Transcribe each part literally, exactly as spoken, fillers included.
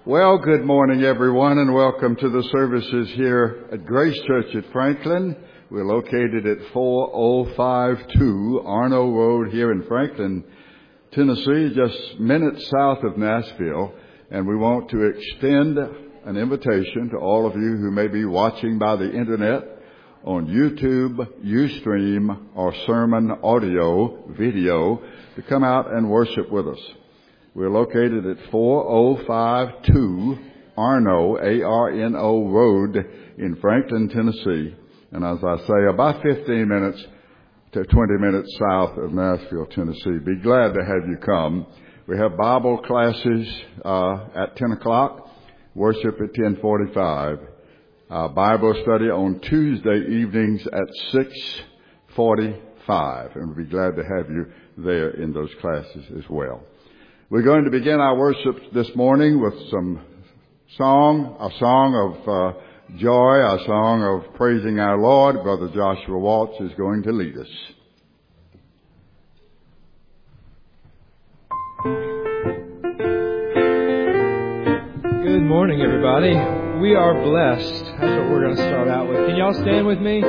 Well, good morning, everyone, and welcome to the services here at Grace Church at Franklin. We're located at four oh five two Arno Road here in Franklin, Tennessee, just minutes south of Nashville. And we want to extend an invitation to all of you who may be watching by the Internet on YouTube, Ustream, or Sermon audio, video, to come out and worship with us. We're located at four oh five two Arno, A R N O Road in Franklin, Tennessee. And as I say, about fifteen minutes to twenty minutes south of Nashville, Tennessee. Be glad to have you come. We have Bible classes uh, at ten o'clock, worship at ten forty-five, uh, Bible study on Tuesday evenings at six forty-five. And we'll be glad to have you there in those classes as well. We're going to begin our worship this morning with some song, a song of uh, joy, a song of praising our Lord. Brother Joshua Waltz is going to lead us. Good morning, everybody. We are blessed. That's what we're going to start out with. Can y'all stand with me?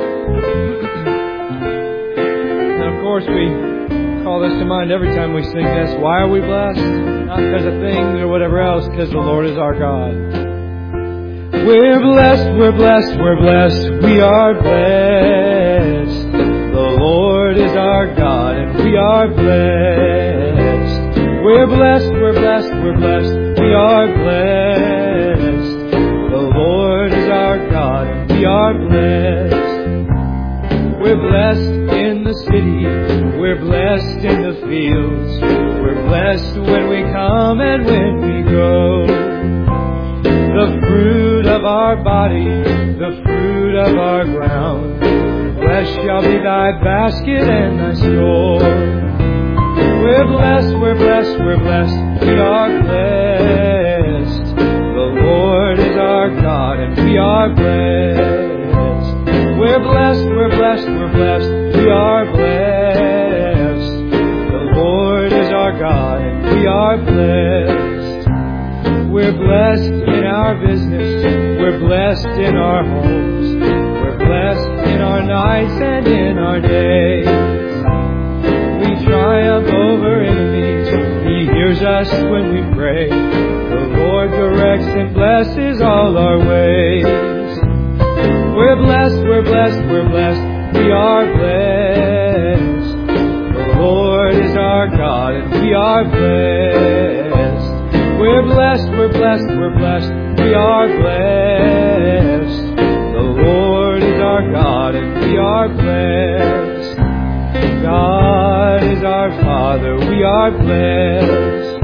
And of course, we call this to mind every time we sing this. Why are we blessed? Not because of things or whatever else, because the Lord is our God. We're blessed, we're blessed, we're blessed, we are blessed. The Lord is our God and we are blessed. We're blessed, we're blessed, we're blessed, we are blessed. The Lord is our God and we are blessed. We're blessed in the city, we're blessed in the fields, we're blessed when we come and when we go. The fruit of our body, the fruit of our ground, blessed shall be thy basket and thy store. We're blessed, we're blessed, we're blessed, we are blessed. The Lord is our God and we are blessed. We're blessed, we're blessed, we're blessed, we are blessed. The Lord is our God and we are blessed. We're blessed in our business, we're blessed in our homes, we're blessed in our nights and in our days. We triumph over enemies, He hears us when we pray. The Lord directs and blesses all our ways. We're blessed, we're blessed, we're blessed, we are blessed. The Lord is our God and we are blessed. We're blessed, we're blessed, we're blessed, we are blessed. The Lord is our God and we are blessed. God is our Father, we are blessed.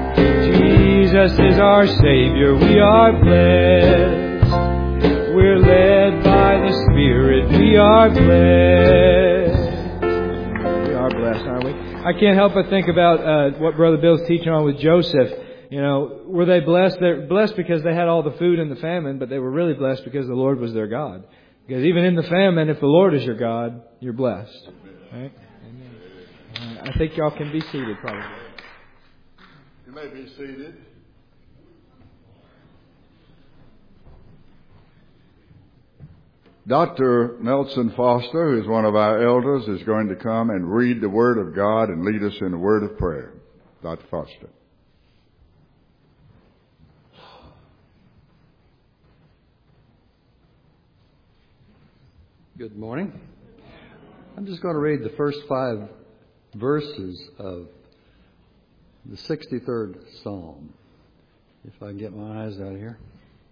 Jesus is our Savior, we are blessed. We're led by the Spirit, we are blessed. We are blessed, aren't we? I can't help but think about uh, what Brother Bill's teaching on with Joseph. You know, were they blessed? They're blessed because they had all the food in the famine, but they were really blessed because the Lord was their God. Because even in the famine, if the Lord is your God, you're blessed. Right? Amen. Uh, I think y'all can be seated, probably. You may be seated. Doctor Nelson Foster, who is one of our elders, is going to come and read the Word of God and lead us in a word of prayer. Doctor Foster. Good morning. I'm just going to read the first five verses of the sixty-third Psalm. If I can get my eyes out of here.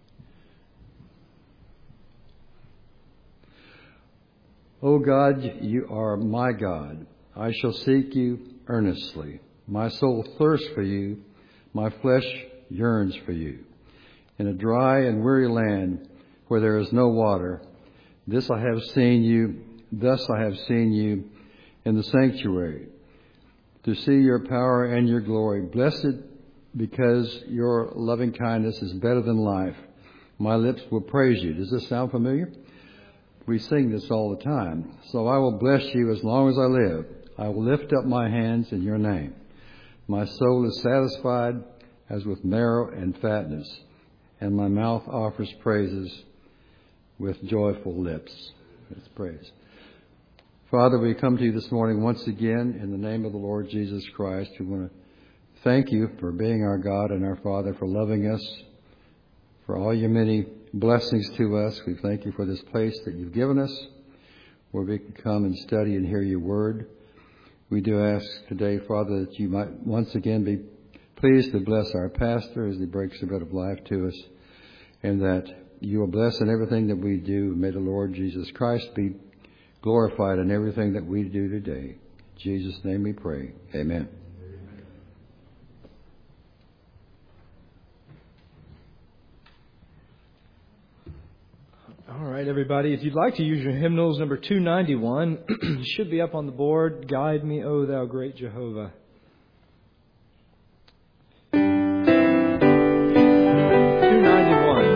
O God, you are my God. I shall seek you earnestly. My soul thirsts for you. My flesh yearns for you. In a dry and weary land where there is no water, this I have seen you, thus I have seen you in the sanctuary, to see your power and your glory. Blessed because your loving kindness is better than life. My lips will praise you. Does this sound familiar? We sing this all the time. So I will bless you as long as I live. I will lift up my hands in your name. My soul is satisfied as with marrow and fatness, and my mouth offers praises with joyful lips. Let's praise. Father, we come to you this morning once again in the name of the Lord Jesus Christ. We want to thank you for being our God and our Father, for loving us, for all your many blessings to us. We thank you for this place that you've given us, where we can come and study and hear your word. We do ask today, Father, that you might once again be pleased to bless our pastor as he breaks the bread of life to us, and that you will bless in everything that we do. May the Lord Jesus Christ be glorified in everything that we do today. In Jesus' name we pray. Amen. All right, everybody. If you'd like to use your hymnals, number two ninety-one, it should be up on the board. Guide me, O thou great Jehovah. two ninety-one.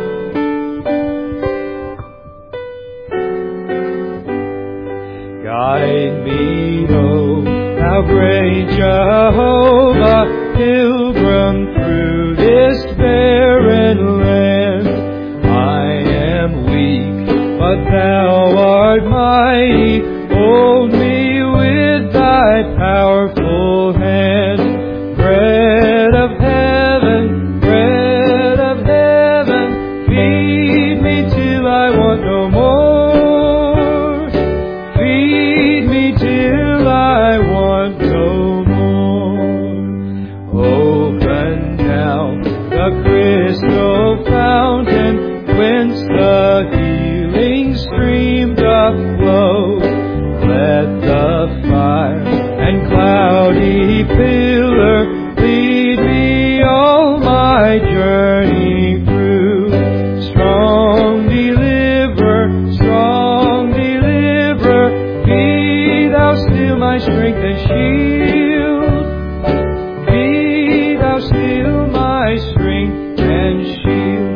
Guide me, O thou great Jehovah, pilgrim through this barren land. I am weak, but thou art mighty. Hold me with thy powerful hand. Bread of heaven, bread of heaven, feed me till I want no more. Feed me till I want no more. Open now the crystal fountain, whence the healing stream doth flow. Let the fire and cloudy pillar lead me all my journey through. Strong deliverer, strong deliverer, be thou still my strength and shield. Be thou still my strength and shield.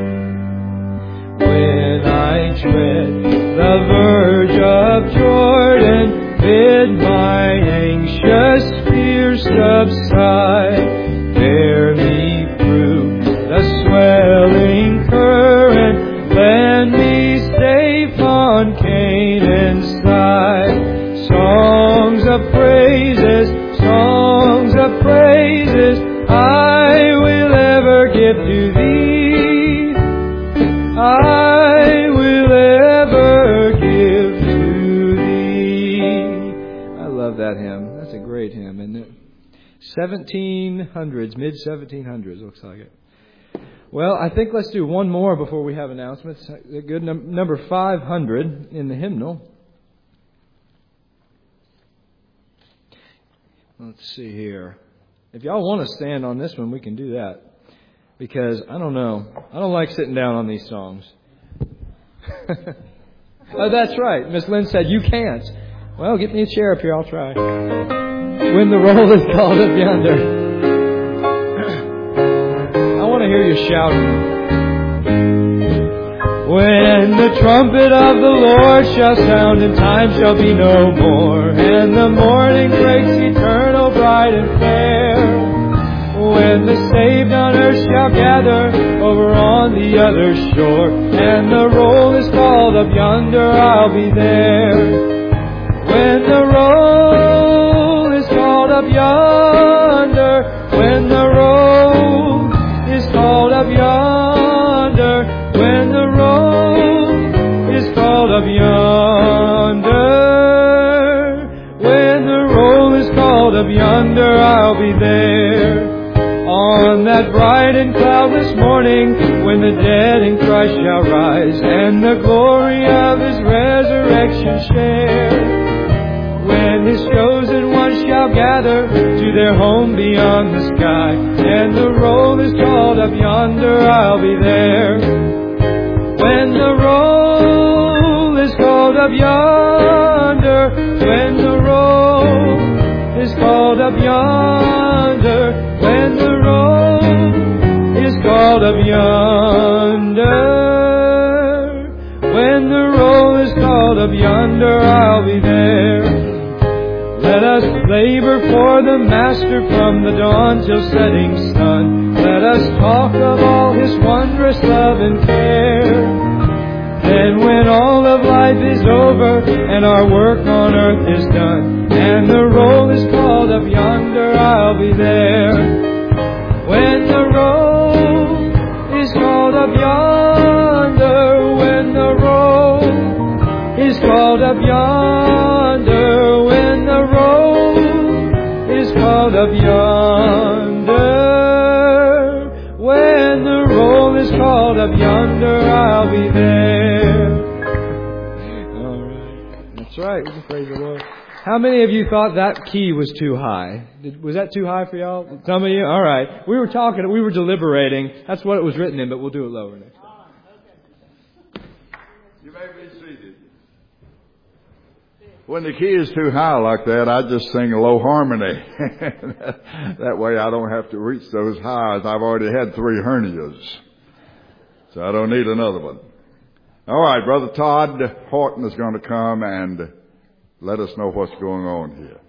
When I tread the verge of Jordan, bid my anxious fears subside. Bear me through the swelling current, land me safe on Canaan's side. Songs of praises, songs of praises, I will ever give to thee. I will ever give to thee. I love that hymn. That's a great hymn, isn't it? seventeen hundreds, mid seventeen hundreds, looks like it. Well, I think let's do one more before we have announcements. Good num- number five hundred in the hymnal. Let's see here. If y'all want to stand on this one, we can do that. Because, I don't know, I don't like sitting down on these songs. Oh, that's right. Miss Lynn said, you can't. Well, get me a chair up here, I'll try. When the roll is called up yonder. I want to hear you shouting. When the trumpet of the Lord shall sound and time shall be no more, and the morning breaks eternal, bright and fair. When the saved on earth shall gather over on the other shore, and the roll is called up yonder, I'll be there. When the roll is called up yonder, when the roll is called up yonder, when the roll is called up yonder, when the roll is called up yonder, I'll be there. On that bright and cloudless morning, when the dead in Christ shall rise, and the glory of His resurrection share. When His chosen ones shall gather to their home beyond the sky, and the roll is called up yonder, I'll be there. When the roll is called up yonder, when the roll is called up yonder, when the roll is called up yonder, when the roll is called up yonder, I'll be there. Let us labor for the Master from the dawn till setting sun. Let us talk of all His wondrous generous love and care. And when all of life is over and our work on earth is done, and the roll is called up yonder, I'll be there. When the roll is called up yonder, when the roll is called up yonder, when the roll is called up yonder, when the roll is called up yonder, I'll be there. All right. That's right. We can praise the Lord. How many of you thought that key was too high? Did, was that too high for y'all? Some of you? All right. We were talking, we were deliberating. That's what it was written in, but we'll do it lower next time. You may be seated. When the key is too high like that, I just sing a low harmony. That way I don't have to reach those highs. I've already had three hernias, so I don't need another one. All right, Brother Todd Horton is going to come and let us know what's going on here.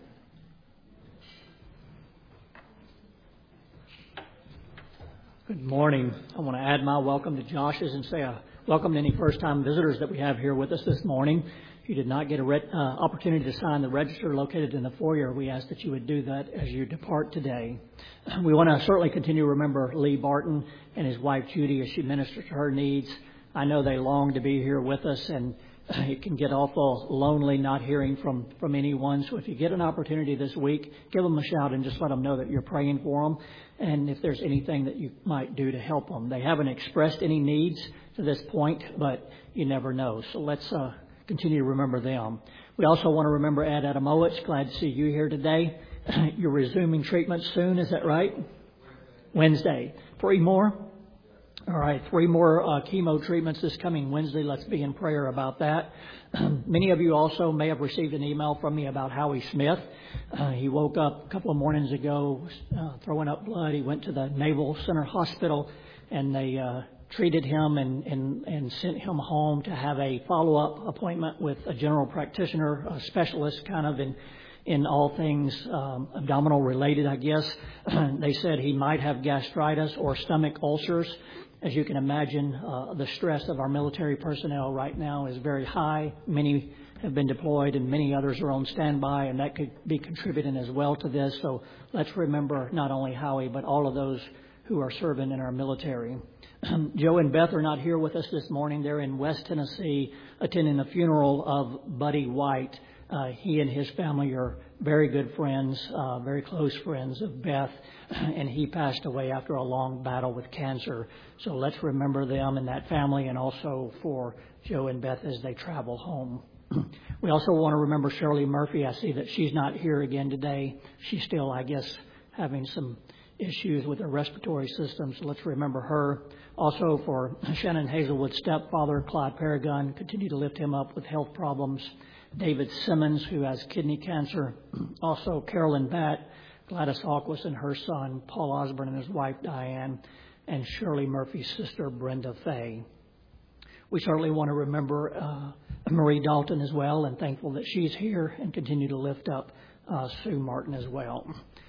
Good morning. I want to add my welcome to Josh's and say a welcome to any first-time visitors that we have here with us this morning. If you did not get an re- uh, opportunity to sign the register located in the foyer, we ask that you would do that as you depart today. We want to certainly continue to remember Lee Barton and his wife Judy as she ministers to her needs. I know they long to be here with us, and it can get awful lonely not hearing from, from anyone. So if you get an opportunity this week, give them a shout and just let them know that you're praying for them. And if there's anything that you might do to help them. They haven't expressed any needs to this point, but you never know. So let's uh, continue to remember them. We also want to remember Ed Adamowicz. Glad to see you here today. You're resuming treatment soon, is that right? Wednesday. Three more? All right, three more uh, chemo treatments this coming Wednesday. Let's be in prayer about that. Many of you also may have received an email from me about Howie Smith. Uh, he woke up a couple of mornings ago uh, throwing up blood. He went to the Naval Center Hospital, and they uh, treated him and, and, and sent him home to have a follow-up appointment with a general practitioner, a specialist kind of in in all things um, abdominal related, I guess. They said he might have gastritis or stomach ulcers. As you can imagine, uh, the stress of our military personnel right now is very high. Many have been deployed and many others are on standby, and that could be contributing as well to this. So let's remember not only Howie, but all of those who are serving in our military. Joe and Beth are not here with us this morning. They're in West Tennessee attending the funeral of Buddy White. Uh, he and his family are very good friends, uh, very close friends of Beth, and he passed away after a long battle with cancer. So let's remember them and that family, and also for Joe and Beth as they travel home. We also want to remember Shirley Murphy. I see that she's not here again today. She's still, I guess, having some issues with her respiratory system, so let's remember her. Also for Shannon Hazelwood's stepfather, Clyde Paragon, continue to lift him up with health problems. David Simmons, who has kidney cancer. Also Carolyn Batt, Gladys Hawkins and her son, Paul Osborne, and his wife, Diane, and Shirley Murphy's sister, Brenda Fay. We certainly want to remember uh, Marie Dalton as well, and thankful that she's here, and continue to lift up uh, Sue Martin as well.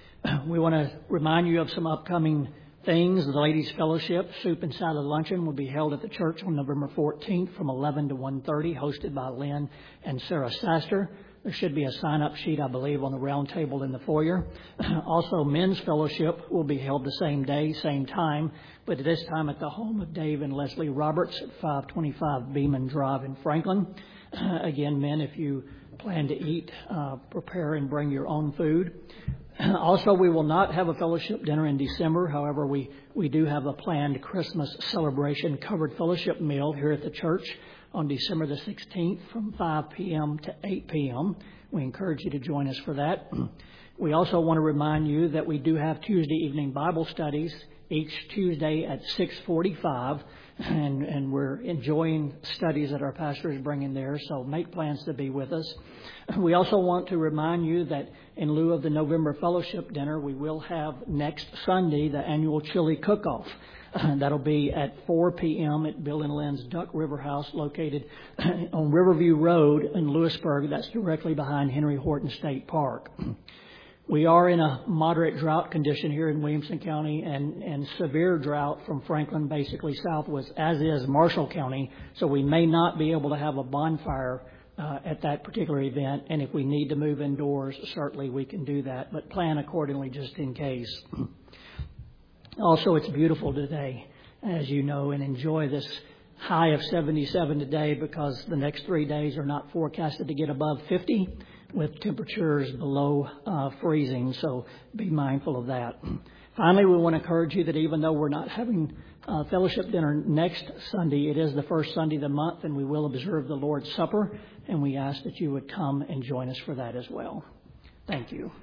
We want to remind you of some upcoming things. The Ladies' Fellowship Soup and Salad Luncheon will be held at the church on November fourteenth from eleven to one thirty, hosted by Lynn and Sarah Saster. There should be a sign-up sheet, I believe, on the round table in the foyer. Also, Men's Fellowship will be held the same day, same time, but at this time at the home of Dave and Leslie Roberts at five twenty-five Beeman Drive in Franklin. Again, men, if you plan to eat, uh, prepare and bring your own food. Also, we will not have a fellowship dinner in December. However, we, we do have a planned Christmas celebration covered fellowship meal here at the church on December the sixteenth from five p.m. to eight p.m. We encourage you to join us for that. We also want to remind you that we do have Tuesday evening Bible studies each Tuesday at six forty-five, and, and we're enjoying studies that our pastor is bringing there, so make plans to be with us. We also want to remind you that in lieu of the November fellowship dinner, we will have next Sunday the annual chili cook-off. That'll be at four p.m. at Bill and Lynn's Duck River House, located on Riverview Road in Lewisburg. That's directly behind Henry Horton State Park. We are in a moderate drought condition here in Williamson County, and, and severe drought from Franklin basically southwest, as is Marshall County. So we may not be able to have a bonfire uh, at that particular event. And if we need to move indoors, certainly we can do that, but plan accordingly just in case. Also, it's beautiful today, as you know, and enjoy this high of seventy-seven today, because the next three days are not forecasted to get above fifty with temperatures below uh, freezing. So be mindful of that. Finally, we want to encourage you that even though we're not having uh, fellowship dinner next Sunday, it is the first Sunday of the month, and we will observe the Lord's Supper, and we ask that you would come and join us for that as well. Thank you.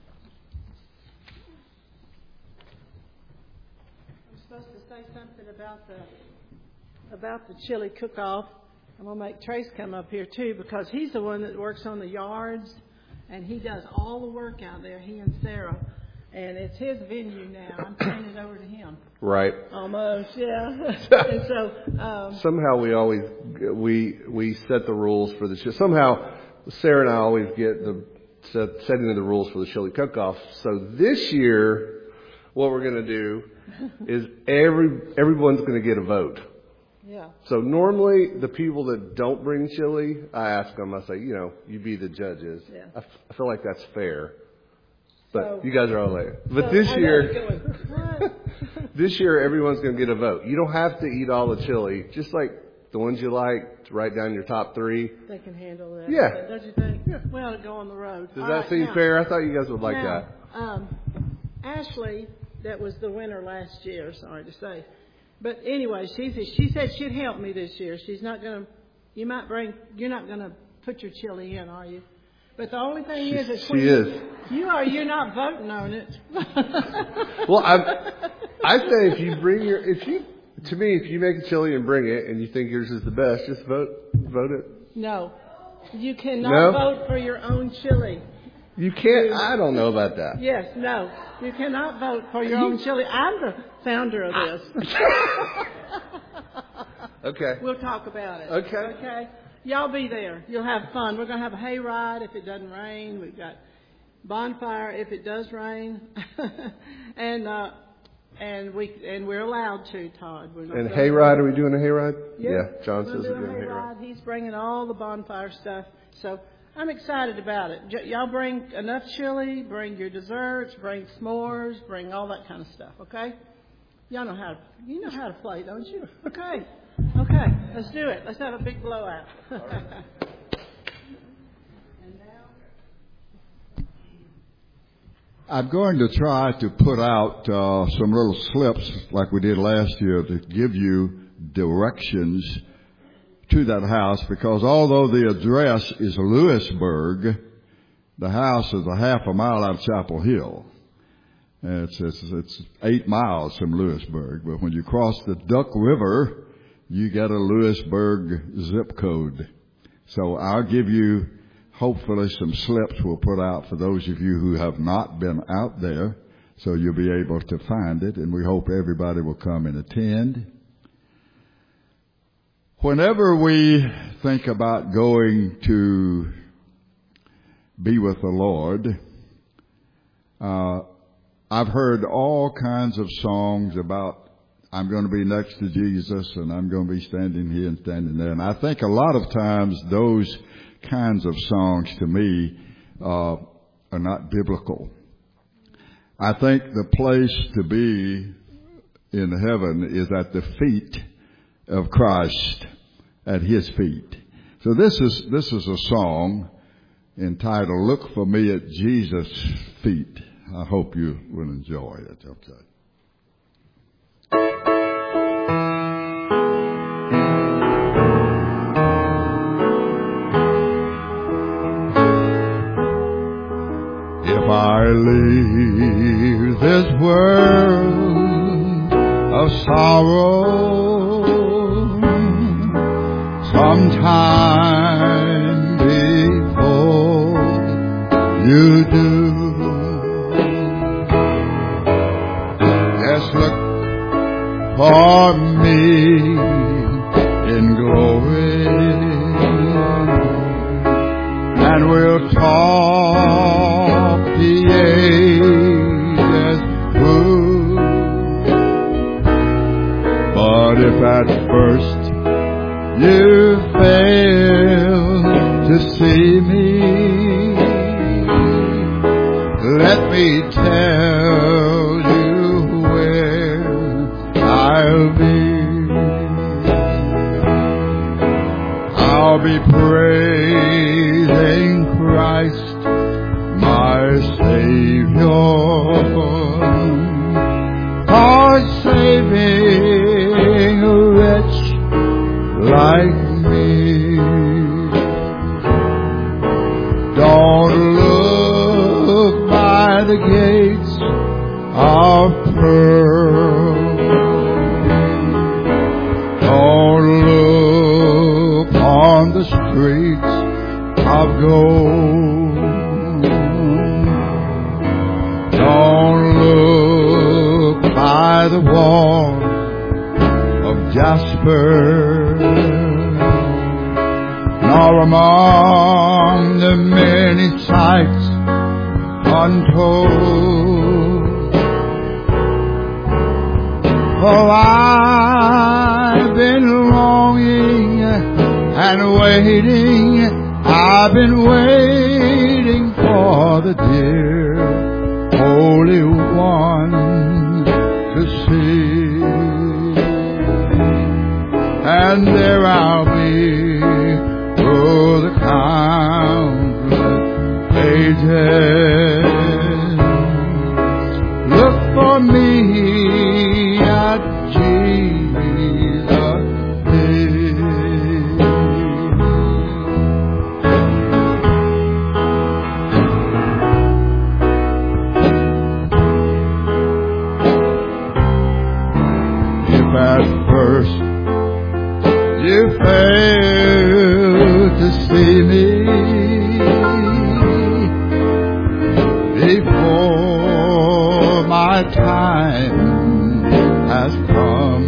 I'm supposed to say something about the about the chili cook-off. I'm going to make Trace come up here, too, because he's the one that works on the yards, and he does all the work out there, he and Sarah. And it's his venue now. I'm turning it over to him. Right. Almost, yeah. And so um, somehow we always we we set the rules for the show. Somehow Sarah and I always get the set, setting of the rules for the chili cook-off. So this year, what we're going to do is every everyone's going to get a vote. Yeah. So normally the people that don't bring chili, I ask them, I say, you know, you be the judges. Yeah. I, f- I feel like that's fair. But So- you guys are all there. But so this I know year, you're going, "What?" this year everyone's going to get a vote. You don't have to eat all the chili. Just like the ones you like, to write down your top three. They can handle that. Yeah. Don't you think? Yeah. We ought to go on the road. Does All that right, seem now- fair? I thought you guys would like now, that. Um, Ashley, that was the winner last year, sorry to say. But anyway, she she said she'd help me this year. She's not going to, you might bring, you're not going to put your chili in, are you? But the only thing is, it's She when is. You, you are, you're not voting on it. Well, I I say if you bring your, if you, to me, if you make a chili and bring it and you think yours is the best, just vote, vote it. No. You cannot No? vote for your own chili. You can't, I don't know about that. Yes, no. You cannot vote for your own chili. I'm the founder of this. Okay. We'll talk about it. Okay. Okay. Y'all be there. You'll have fun. We're going to have a hayride if it doesn't rain. We've got bonfire if it does rain. and uh, and we and we're allowed to, Todd. We're not And gonna- hayride, are we doing a hayride? Yeah. Yeah, John We're says we're doing doing a a hayride. hayride. He's bringing all the bonfire stuff. So I'm excited about it. J- y'all bring enough chili, bring your desserts, bring s'mores, bring all that kind of stuff, okay? Y'all know how to, you know how to play, don't you? Okay. Okay, let's do it. Let's have a big blowout. And now? I'm going to try to put out uh, some little slips like we did last year to give you directions to that house, because although the address is Lewisburg, the house is a half a mile out of Chapel Hill. It's, it's, it's eight miles from Lewisburg, but when you cross the Duck River, you get a Lewisburg zip code. So I'll give you hopefully some slips we'll put out for those of you who have not been out there, so you'll be able to find it, and we hope everybody will come and attend. Whenever we think about going to be with the Lord, uh, I've heard all kinds of songs about I'm going to be next to Jesus and I'm going to be standing here and standing there. And I think a lot of times those kinds of songs to me uh, are not biblical. I think the place to be in heaven is at the feet of Christ, at His feet. So this is this is a song entitled "Look for Me at Jesus' Feet." I hope you will enjoy it. Okay. If I leave this world of sorrow sometime before you do, just look for me in glory, and we'll talk the But if at first you fail to see me, let me tell you where I'll be. I'll be praising Christ, my Savior, for saving a wretch like me. Don't look by the gates of pearl. Don't look on the streets of gold. Don't look by the walls of jasper, nor among the many sights untold. For I've been longing and waiting, I've been waiting for the dear Holy One to see. And there I'll be through the countless ages. Look for me at Jesus' feet. If at first you fail to see me before my time has come,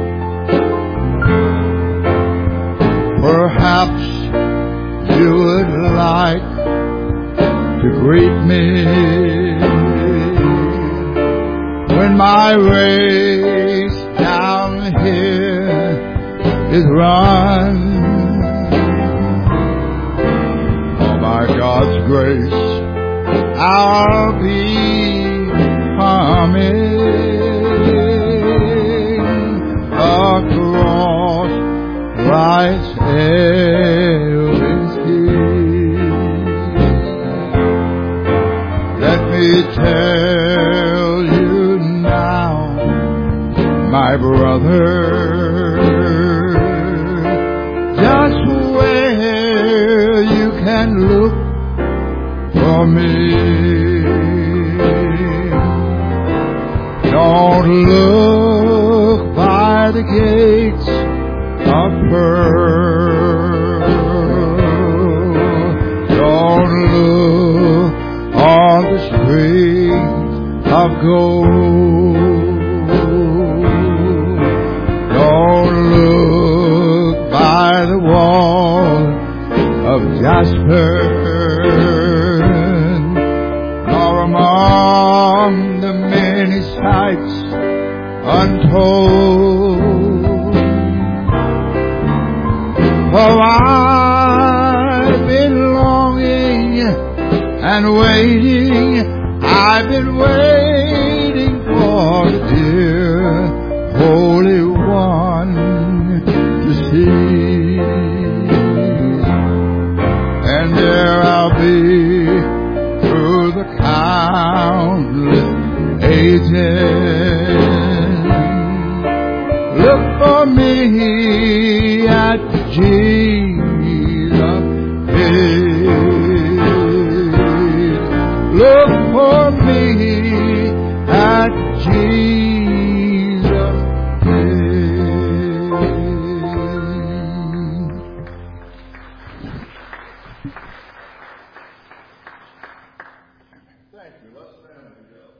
perhaps you would like to greet me when my race down here is run. Oh, by God's grace, I'll be coming across life's endless hill. Let me tell you now, my brother, just where you can look for me. Don't look by the gates of pearl. Don't look on the streets of gold. Don't look by the wall of jasper, nor among the many sights untold. For I've been longing and waiting, I've been waiting for the dear Holy One to see. And there I'll be through the countless ages. Look for me at Jesus' feet. Look for me at Jesus' feet. Thank you. Let's stand together.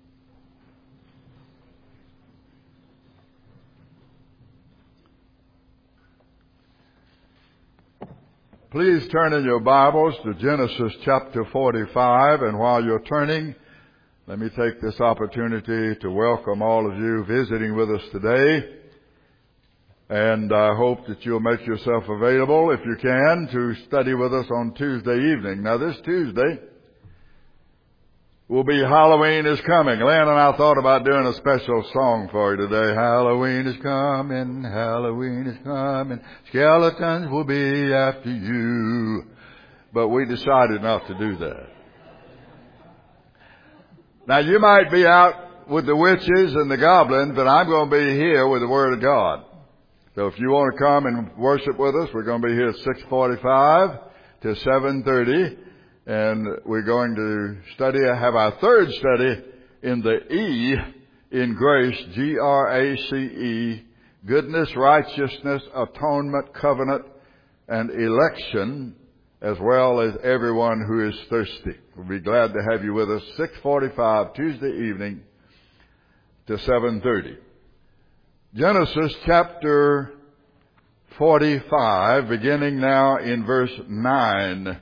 Please turn in your Bibles to Genesis chapter forty-five, and while you're turning, let me take this opportunity to welcome all of you visiting with us today. And I hope that you'll make yourself available, if you can, to study with us on Tuesday evening. Now, this Tuesday will be Halloween is Coming. Lan and I thought about doing a special song for you today. Halloween is coming, Halloween is coming, skeletons will be after you. But we decided not to do that. Now, you might be out with the witches and the goblins, but I'm going to be here with the Word of God. So if you want to come and worship with us, we're going to be here at six forty-five to seven thirty. And we're going to study, have our third study in the E in grace, G R A C E, goodness, righteousness, atonement, covenant, and election, as well as everyone who is thirsty. We'll be glad to have you with us, six forty-five Tuesday evening to seven thirty. Genesis chapter forty-five, beginning now in verse nine.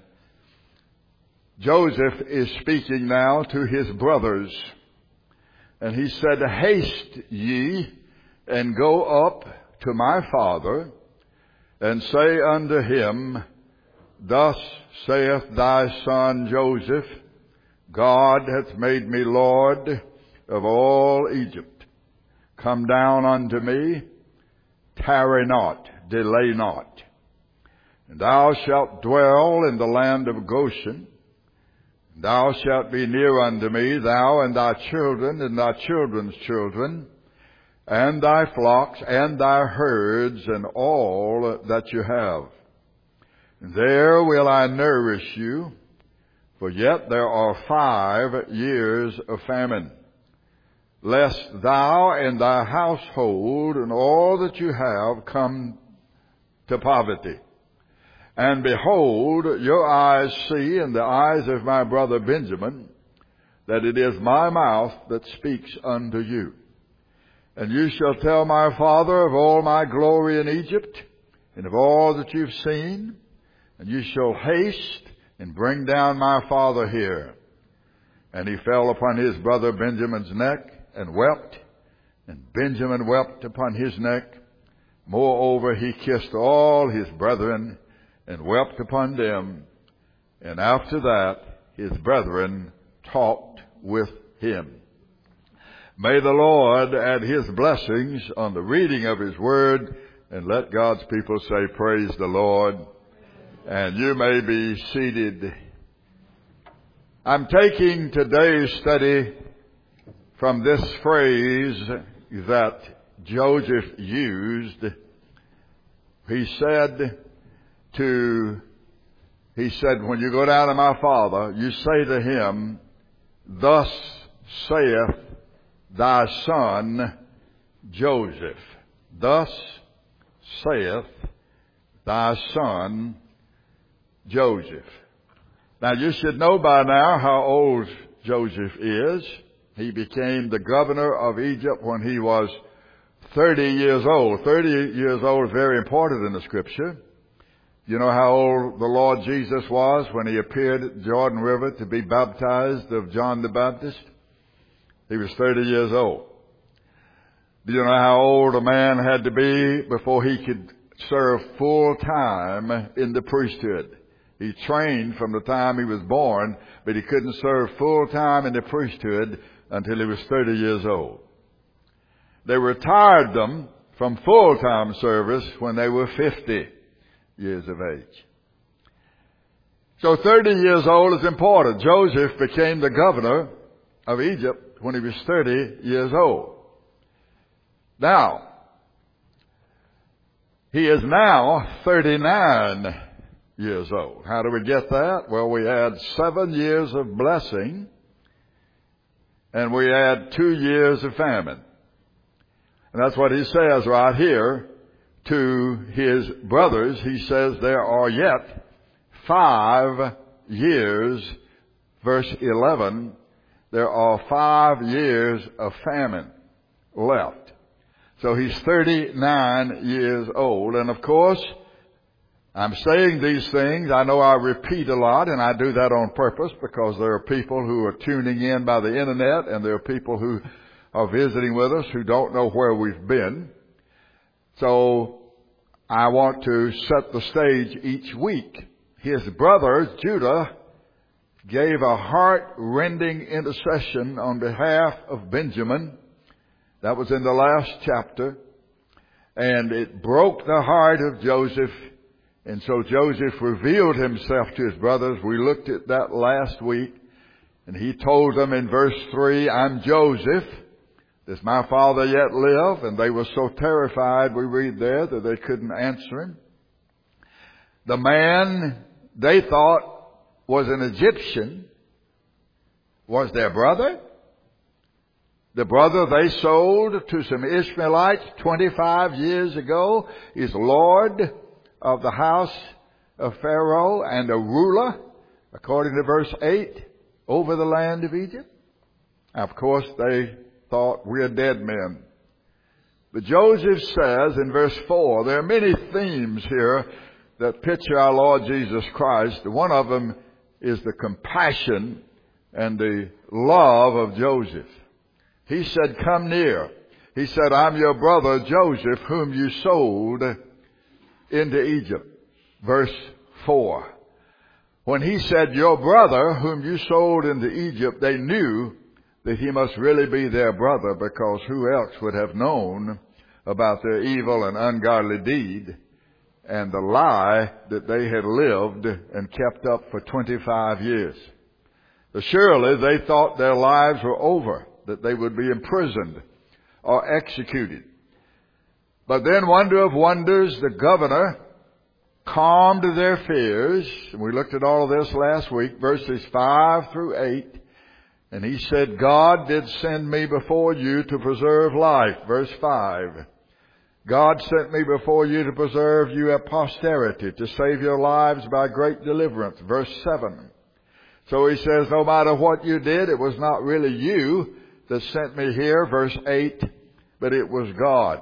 Joseph is speaking now to his brothers. And he said, Haste ye, and go up to my father, and say unto him, Thus saith thy son Joseph, God hath made me Lord of all Egypt. Come down unto me, tarry not, delay not. And thou shalt dwell in the land of Goshen. Thou shalt be near unto me, thou and thy children and thy children's children, and thy flocks and thy herds and all that you have. And there will I nourish you, for yet there are five years of famine, lest thou and thy household and all that you have come to poverty. And behold, your eyes see, and the eyes of my brother Benjamin, that it is my mouth that speaks unto you. And you shall tell my father of all my glory in Egypt, and of all that you've seen, and you shall haste and bring down my father here. And he fell upon his brother Benjamin's neck, and wept, and Benjamin wept upon his neck. Moreover, he kissed all his brethren, and wept upon them. And after that, his brethren talked with him. May the Lord add his blessings on the reading of his word, and let God's people say, Praise the Lord. And you may be seated. I'm taking today's study from this phrase that Joseph used. He said, To, he said, when you go down to my father, you say to him, Thus saith thy son Joseph. Thus saith thy son Joseph. Now you should know by now how old Joseph is. He became the governor of Egypt when he was thirty years old. thirty years old is very important in the Scripture. You know how old the Lord Jesus was when he appeared at the Jordan River to be baptized of John the Baptist? He was thirty years old. Do you know how old a man had to be before he could serve full time in the priesthood? He trained from the time he was born, but he couldn't serve full time in the priesthood until he was thirty years old. They retired them from full time service when they were fifty years of age. So thirty years old is important. Joseph became the governor of Egypt when he was thirty years old. Now, he is now thirty-nine years old. How do we get that? Well, we add seven years of blessing, and we add two years of famine. And that's what he says right here to his brothers. He says there are yet five years, verse eleven, there are five years of famine left. So he's thirty-nine years old. And of course, I'm saying these things. I know I repeat a lot, and I do that on purpose because there are people who are tuning in by the internet, and there are people who are visiting with us who don't know where we've been. So I want to set the stage each week. His brother, Judah, gave a heart-rending intercession on behalf of Benjamin. That was in the last chapter. And it broke the heart of Joseph. And so Joseph revealed himself to his brothers. We looked at that last week. And he told them in verse three, I'm Joseph. Does my father yet live? And they were so terrified, we read there, that they couldn't answer him. The man they thought was an Egyptian was their brother. The brother they sold to some Ishmaelites twenty-five years ago is Lord of the house of Pharaoh and a ruler, according to verse eight, over the land of Egypt. Of course, they thought we're dead men. But Joseph says in verse four, there are many themes here that picture our Lord Jesus Christ. One of them is the compassion and the love of Joseph. He said, come near. He said, I'm your brother Joseph, whom you sold into Egypt. Verse four. When he said, your brother, whom you sold into Egypt, they knew that he must really be their brother, because who else would have known about their evil and ungodly deed and the lie that they had lived and kept up for twenty-five years. Surely they thought their lives were over, that they would be imprisoned or executed. But then, wonder of wonders, the governor calmed their fears. We looked at all of this last week, verses five through eight. And he said, God did send me before you to preserve life. Verse five. God sent me before you to preserve you a posterity, to save your lives by great deliverance. Verse seven. So he says, no matter what you did, it was not really you that sent me here. Verse eight. But it was God.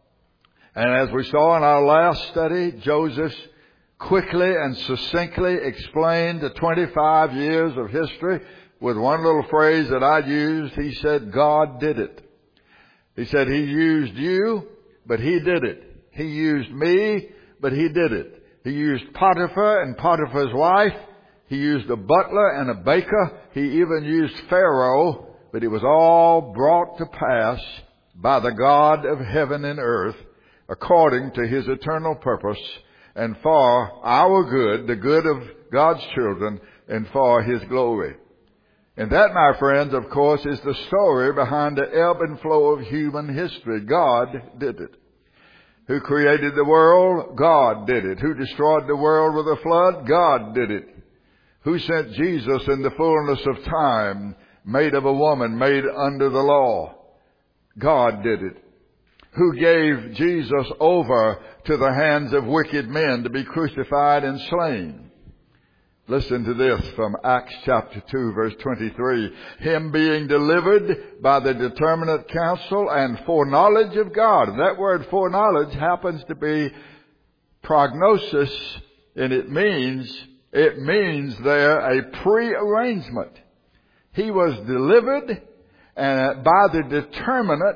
And as we saw in our last study, Joseph quickly and succinctly explained the twenty-five years of history with one little phrase that I used. He said, God did it. He said, he used you, but he did it. He used me, but he did it. He used Potiphar and Potiphar's wife. He used a butler and a baker. He even used Pharaoh, but it was all brought to pass by the God of heaven and earth, according to his eternal purpose, and for our good, the good of God's children, and for his glory. And that, my friends, of course, is the story behind the ebb and flow of human history. God did it. Who created the world? God did it. Who destroyed the world with a flood? God did it. Who sent Jesus in the fullness of time, made of a woman, made under the law? God did it. Who gave Jesus over to the hands of wicked men to be crucified and slain? Listen to this from Acts chapter two, verse twenty-three. Him being delivered by the determinate counsel and foreknowledge of God. And that word foreknowledge happens to be prognosis, and it means, it means there a prearrangement. He was delivered and by the determinate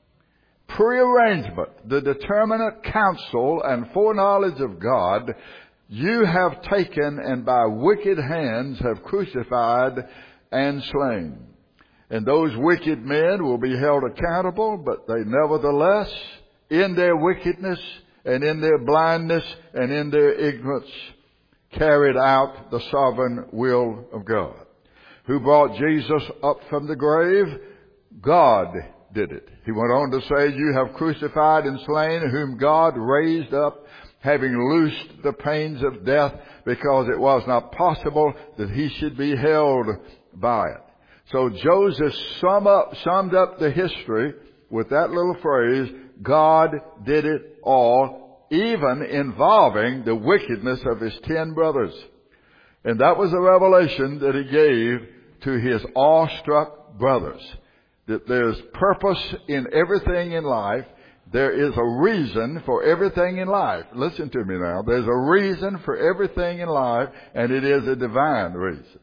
prearrangement, the determinate counsel and foreknowledge of God. You have taken and by wicked hands have crucified and slain. And those wicked men will be held accountable, but they nevertheless, in their wickedness and in their blindness and in their ignorance, carried out the sovereign will of God. Who brought Jesus up from the grave? God did it. He went on to say, you have crucified and slain, whom God raised up, having loosed the pains of death, because it was not possible that he should be held by it. So Joseph sum up, summed up the history with that little phrase, God did it all, even involving the wickedness of his ten brothers. And that was a revelation that he gave to his awestruck brothers, that there's purpose in everything in life. There is a reason for everything in life. Listen to me now. There's a reason for everything in life, and it is a divine reason.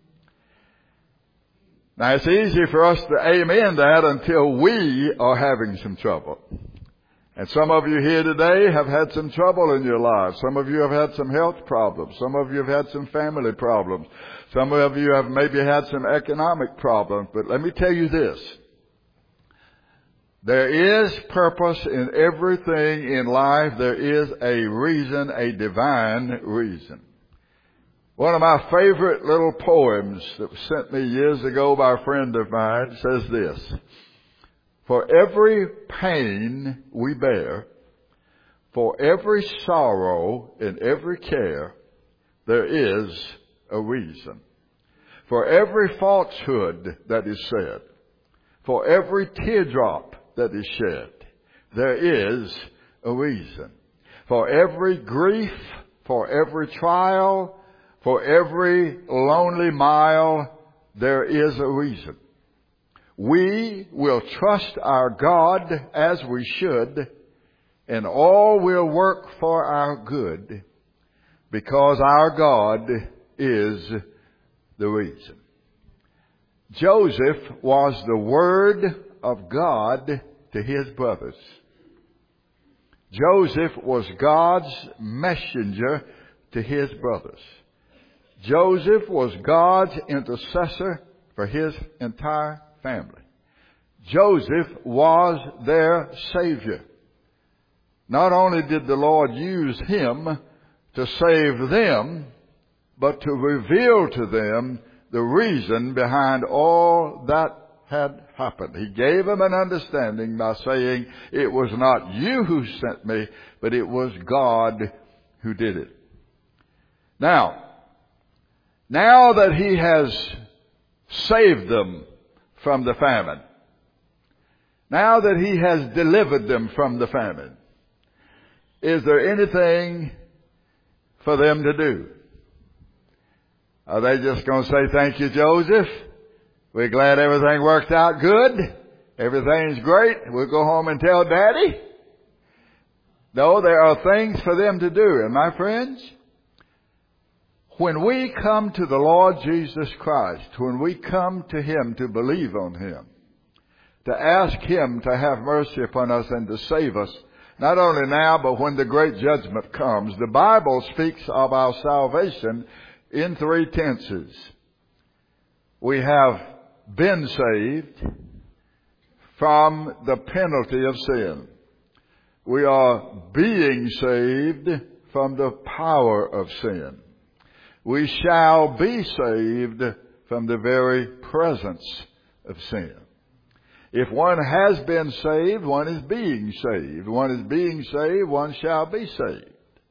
Now, it's easy for us to amen that until we are having some trouble. And some of you here today have had some trouble in your lives. Some of you have had some health problems. Some of you have had some family problems. Some of you have maybe had some economic problems. But let me tell you this. There is purpose in everything in life. There is a reason, a divine reason. One of my favorite little poems that was sent me years ago by a friend of mine says this: for every pain we bear, for every sorrow and every care, there is a reason. For every falsehood that is said, for every teardrop that is shed, there is a reason. For every grief, for every trial, for every lonely mile, there is a reason. We will trust our God as we should, and all will work for our good, because our God is the reason. Joseph was the Word of God to his brothers. Joseph was God's messenger to his brothers. Joseph was God's intercessor for his entire family. Joseph was their Savior. Not only did the Lord use him to save them, but to reveal to them the reason behind all that had happened. He gave them an understanding by saying, it was not you who sent me, but it was God who did it. Now, now that he has saved them from the famine, now that he has delivered them from the famine, is there anything for them to do? Are they just going to say, thank you, Joseph? We're glad everything worked out good. Everything's great. We'll go home and tell Daddy. No, there are things for them to do. And my friends, when we come to the Lord Jesus Christ, when we come to Him to believe on Him, to ask Him to have mercy upon us and to save us, not only now, but when the great judgment comes, the Bible speaks of our salvation in three tenses. We have been saved from the penalty of sin. We are being saved from the power of sin. We shall be saved from the very presence of sin. If one has been saved, one is being saved. One is being saved, one shall be saved.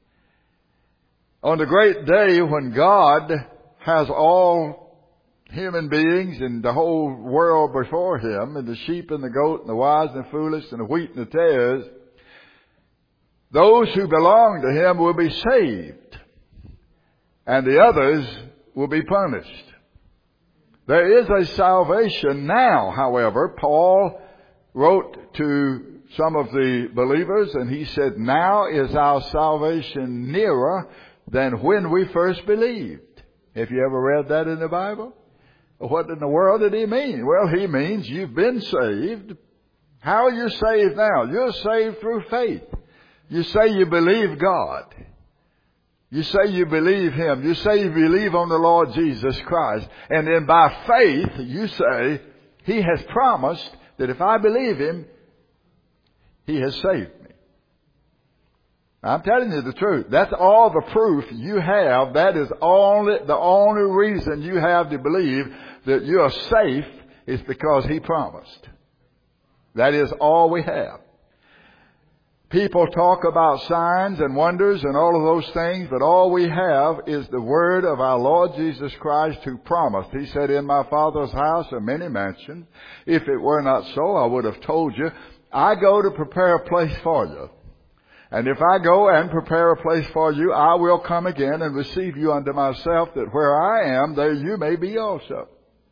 On the great day when God has all human beings and the whole world before Him, and the sheep and the goat and the wise and the foolish and the wheat and the tares, those who belong to Him will be saved, and the others will be punished. There is a salvation now, however. Paul wrote to some of the believers and he said, now is our salvation nearer than when we first believed. Have you ever read that in the Bible? What in the world did he mean? Well, he means you've been saved. How are you saved now? You're saved through faith. You say you believe God. You say you believe Him. You say you believe on the Lord Jesus Christ. And then by faith, you say, He has promised that if I believe Him, He has saved me. I'm telling you the truth. That's all the proof you have. That is only, the only reason you have to believe that you are safe is because He promised. That is all we have. People talk about signs and wonders and all of those things, but all we have is the word of our Lord Jesus Christ who promised. He said, in my Father's house are many mansions. If it were not so, I would have told you. I go to prepare a place for you. And if I go and prepare a place for you, I will come again and receive you unto myself, that where I am, there you may be also.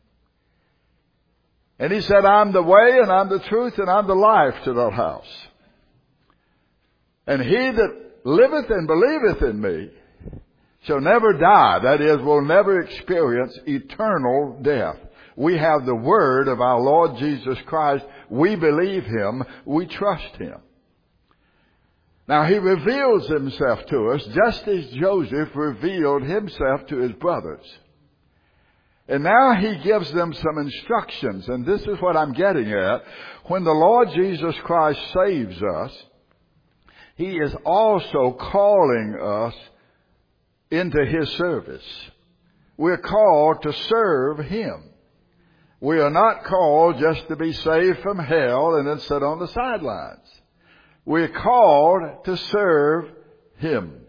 And He said, I'm the way and I'm the truth and I'm the life to that house. And he that liveth and believeth in me shall never die. That is, will never experience eternal death. We have the word of our Lord Jesus Christ. We believe Him. We trust Him. Now, he reveals himself to us just as Joseph revealed himself to his brothers. And now he gives them some instructions, and this is what I'm getting at. When the Lord Jesus Christ saves us, he is also calling us into his service. We're called to serve him. We are not called just to be saved from hell and then sit on the sidelines. We're called to serve him.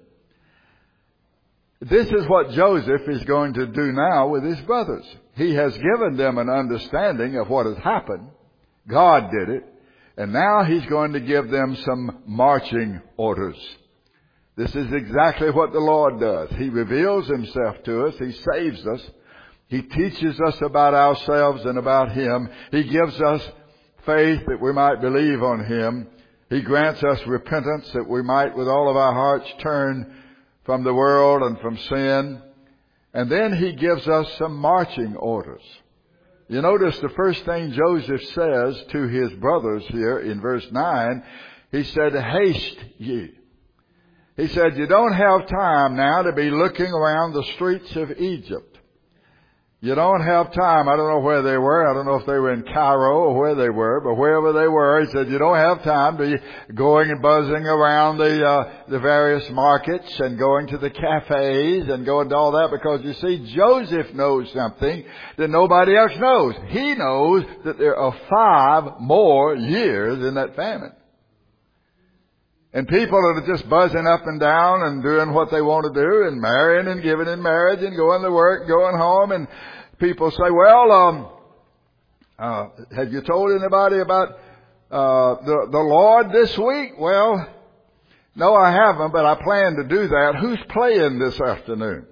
This is what Joseph is going to do now with his brothers. He has given them an understanding of what has happened. God did it. And now he's going to give them some marching orders. This is exactly what the Lord does. He reveals himself to us. He saves us. He teaches us about ourselves and about him. He gives us faith that we might believe on him. He grants us repentance that we might with all of our hearts turn from the world and from sin. And then he gives us some marching orders. You notice the first thing Joseph says to his brothers here in verse nine, he said, haste ye. He said, you don't have time now to be looking around the streets of Egypt. You don't have time. I don't know where they were. I don't know if they were in Cairo or where they were, but wherever they were, he said, you don't have time to be going and buzzing around the, uh, the various markets and going to the cafes and going to all that, because you see, Joseph knows something that nobody else knows. He knows that there are five more years in that famine. And people are just buzzing up and down and doing what they want to do and marrying and giving in marriage and going to work, going home. And people say, well, um, uh, have you told anybody about uh, the, the Lord this week? Well, no, I haven't, but I plan to do that. Who's playing this afternoon?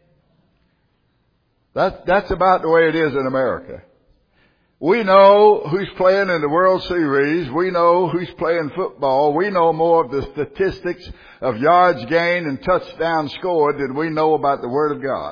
That, that's about the way it is in America. We know who's playing in the World Series. We know who's playing football. We know more of the statistics of yards gained and touchdowns scored than we know about the Word of God.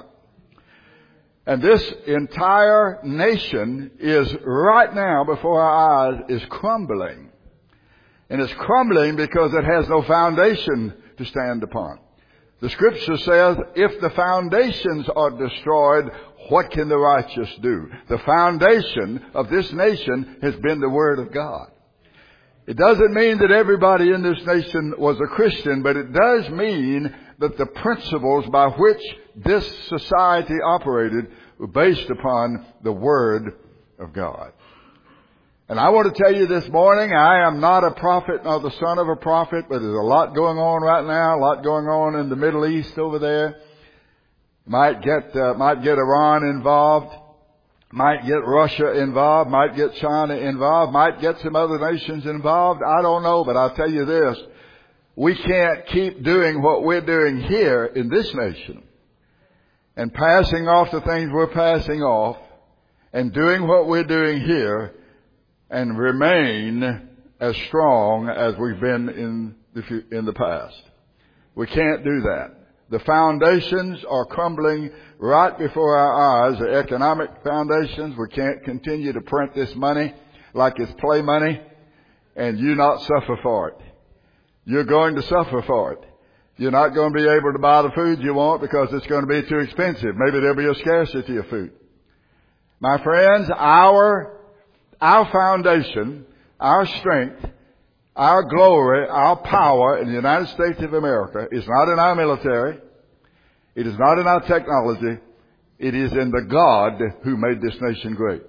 And this entire nation is right now before our eyes is crumbling. And it's crumbling because it has no foundation to stand upon. The Scripture says, if the foundations are destroyed, what can the righteous do? The foundation of this nation has been the Word of God. It doesn't mean that everybody in this nation was a Christian, but it does mean that the principles by which this society operated were based upon the Word of God. And I want to tell you this morning, I am not a prophet nor the son of a prophet, but there's a lot going on right now, a lot going on in the Middle East over there. Might get, uh, might get Iran involved, might get Russia involved, might get China involved, might get some other nations involved. I don't know, but I'll tell you this. We can't keep doing what we're doing here in this nation and passing off the things we're passing off and doing what we're doing here and remain as strong as we've been in the, in the past. We can't do that. The foundations are crumbling right before our eyes. The economic foundations. We can't continue to print this money like it's play money and you not suffer for it. You're going to suffer for it. You're not going to be able to buy the food you want because it's going to be too expensive. Maybe there'll be a scarcity of food. My friends, our, our foundation, our strength, our glory, our power in the United States of America is not in our military. It is not in our technology. It is in the God who made this nation great.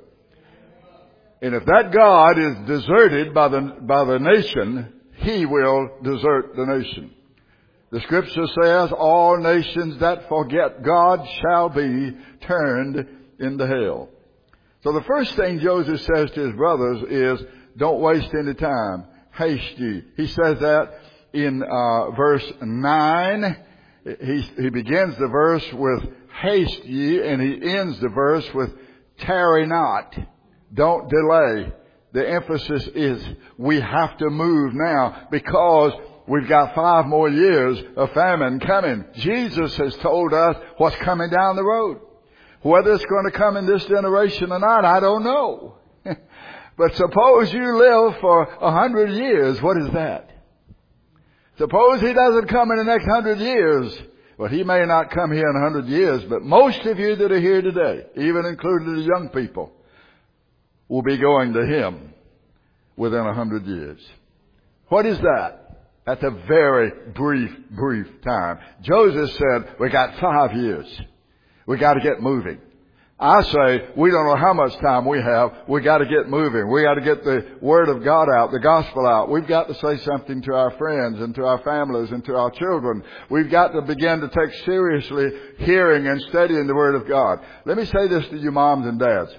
And if that God is deserted by the, by the nation, He will desert the nation. The Scripture says, all nations that forget God shall be turned into hell. So the first thing Joseph says to his brothers is, don't waste any time. Haste ye. He says that in uh, verse nine. He, he begins the verse with haste ye, and he ends the verse with tarry not. Don't delay. The emphasis is we have to move now because we've got five more years of famine coming. Jesus has told us what's coming down the road. Whether it's going to come in this generation or not, I don't know. But suppose you live for a hundred years. What is that? Suppose he doesn't come in the next hundred years. Well, he may not come here in a hundred years, but most of you that are here today, even including the young people, will be going to him within a hundred years. What is that? That's a very brief, brief time. Joseph said, we got five years. We got to get moving. I say, we don't know how much time we have. We got to get moving. We got to get the Word of God out, the gospel out. We've got to say something to our friends and to our families and to our children. We've got to begin to take seriously hearing and studying the Word of God. Let me say this to you moms and dads.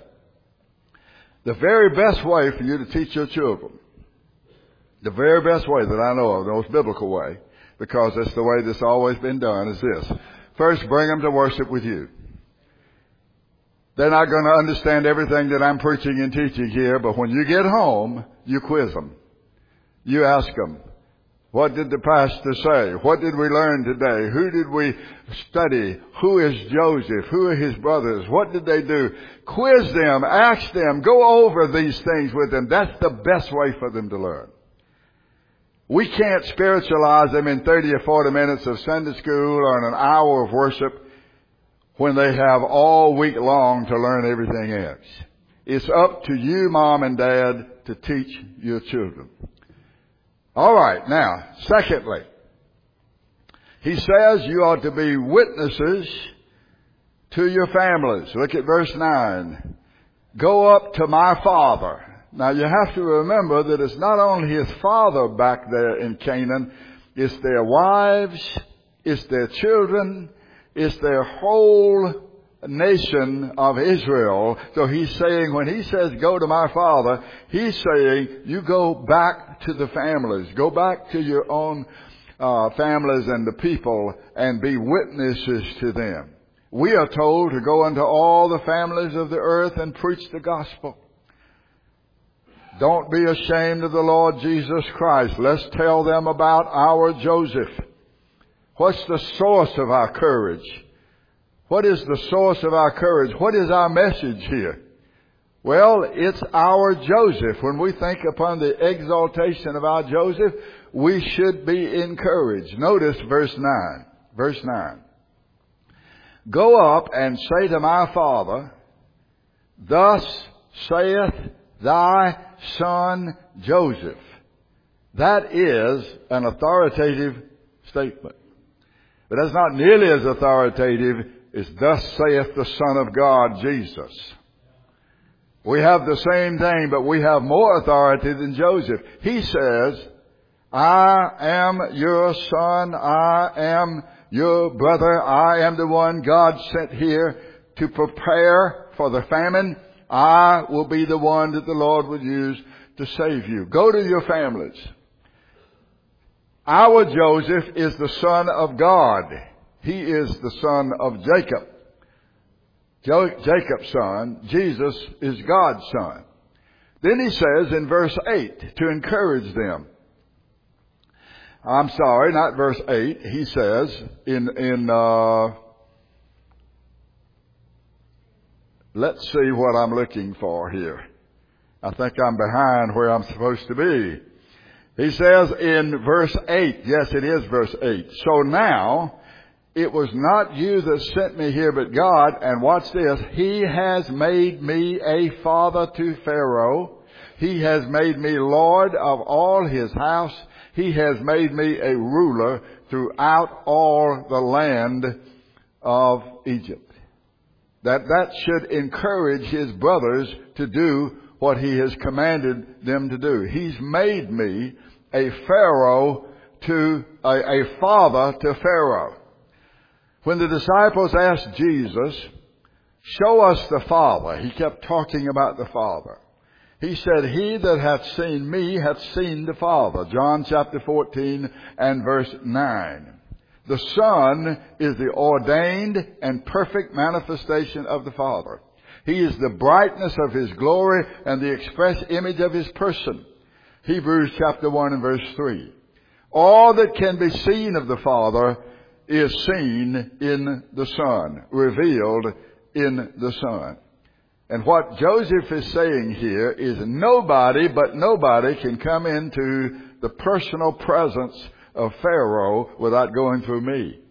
The very best way for you to teach your children, the very best way that I know of, the most biblical way, because that's the way that's always been done, is this. First, bring them to worship with you. They're not going to understand everything that I'm preaching and teaching here, but when you get home, you quiz them. You ask them, what did the pastor say? What did we learn today? Who did we study? Who is Joseph? Who are his brothers? What did they do? Quiz them, ask them, go over these things with them. That's the best way for them to learn. We can't spiritualize them in thirty or forty minutes of Sunday school or in an hour of worship when they have all week long to learn everything else. It's up to you, mom and dad, to teach your children. All right, now, secondly, he says you ought to be witnesses to your families. Look at verse nine. Go up to my father. Now, you have to remember that it's not only his father back there in Canaan, it's their wives, it's their children, it's their whole nation of Israel. So he's saying, when he says, go to my father, he's saying, you go back to the families. Go back to your own uh, families and the people and be witnesses to them. We are told to go unto all the families of the earth and preach the gospel. Don't be ashamed of the Lord Jesus Christ. Let's tell them about our Joseph. What's the source of our courage? What is the source of our courage? What is our message here? Well, it's our Joseph. When we think upon the exaltation of our Joseph, we should be encouraged. Notice verse nine. Verse nine. Go up and say to my father, thus saith thy son Joseph. That is an authoritative statement. But that's not nearly as authoritative as thus saith the Son of God, Jesus. We have the same thing, but we have more authority than Joseph. He says, I am your son, I am your brother, I am the one God sent here to prepare for the famine. I will be the one that the Lord would use to save you. Go to your families. Our Joseph is the son of God. He is the son of Jacob. Jo- Jacob's son. Jesus is God's son. Then he says in verse eight to encourage them. I'm sorry, not verse eight. He says in, in, uh, let's see what I'm looking for here. I think I'm behind where I'm supposed to be. He says in verse eight, yes, it is verse eight. So now, it was not you that sent me here, but God. And watch this. He has made me a father to Pharaoh. He has made me Lord of all his house. He has made me a ruler throughout all the land of Egypt. That that should encourage his brothers to do what he has commanded them to do. He's made me a Pharaoh to, a, a father to Pharaoh. When the disciples asked Jesus, show us the Father, he kept talking about the Father. He said, he that hath seen me hath seen the Father. John chapter fourteen and verse nine. The Son is the ordained and perfect manifestation of the Father. He is the brightness of his glory and the express image of his person. Hebrews chapter one and verse three. All that can be seen of the Father is seen in the Son, revealed in the Son. And what Joseph is saying here is nobody but nobody can come into the personal presence of Pharaoh without going through me.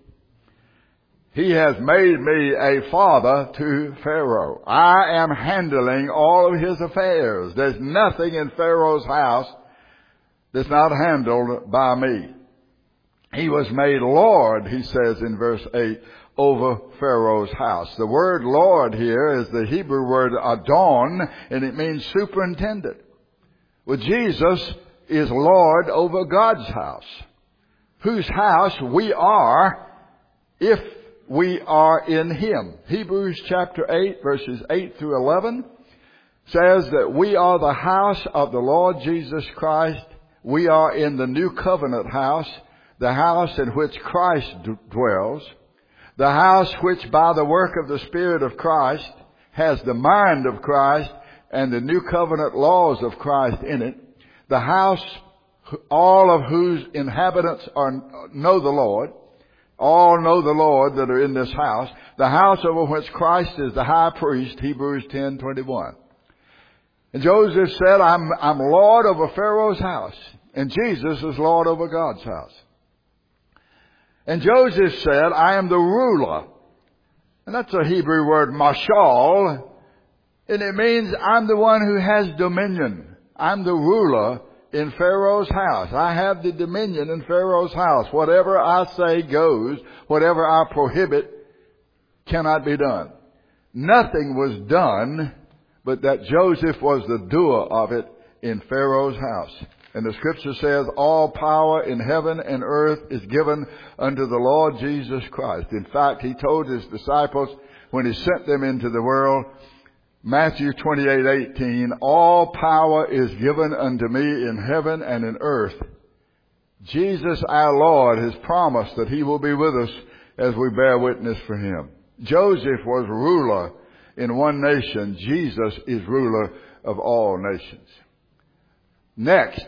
He has made me a father to Pharaoh. I am handling all of his affairs. There's nothing in Pharaoh's house that's not handled by me. He was made Lord, he says in verse eight, over Pharaoh's house. The word Lord here is the Hebrew word Adon, and it means superintendent. Well, Jesus is Lord over God's house, whose house we are if we are in Him. Hebrews chapter eight, verses eight through eleven says that we are the house of the Lord Jesus Christ. We are in the new covenant house, the house in which Christ d- dwells, the house which by the work of the Spirit of Christ has the mind of Christ and the new covenant laws of Christ in it, the house all of whose inhabitants are know the Lord, all know the Lord that are in this house, the house over which Christ is the high priest, Hebrews ten twenty-one. And Joseph said, I'm, I'm Lord over Pharaoh's house. And Jesus is Lord over God's house. And Joseph said, I am the ruler. And that's a Hebrew word, mashal. And it means I'm the one who has dominion. I'm the ruler in Pharaoh's house. I have the dominion in Pharaoh's house. Whatever I say goes. Whatever I prohibit cannot be done. Nothing was done but that Joseph was the doer of it in Pharaoh's house. And the scripture says, all power in heaven and earth is given unto the Lord Jesus Christ. In fact, he told his disciples when he sent them into the world, Matthew twenty-eight eighteen, all power is given unto me in heaven and in earth. Jesus our Lord has promised that he will be with us as we bear witness for him. Joseph was ruler in one nation. Jesus is ruler of all nations. Next,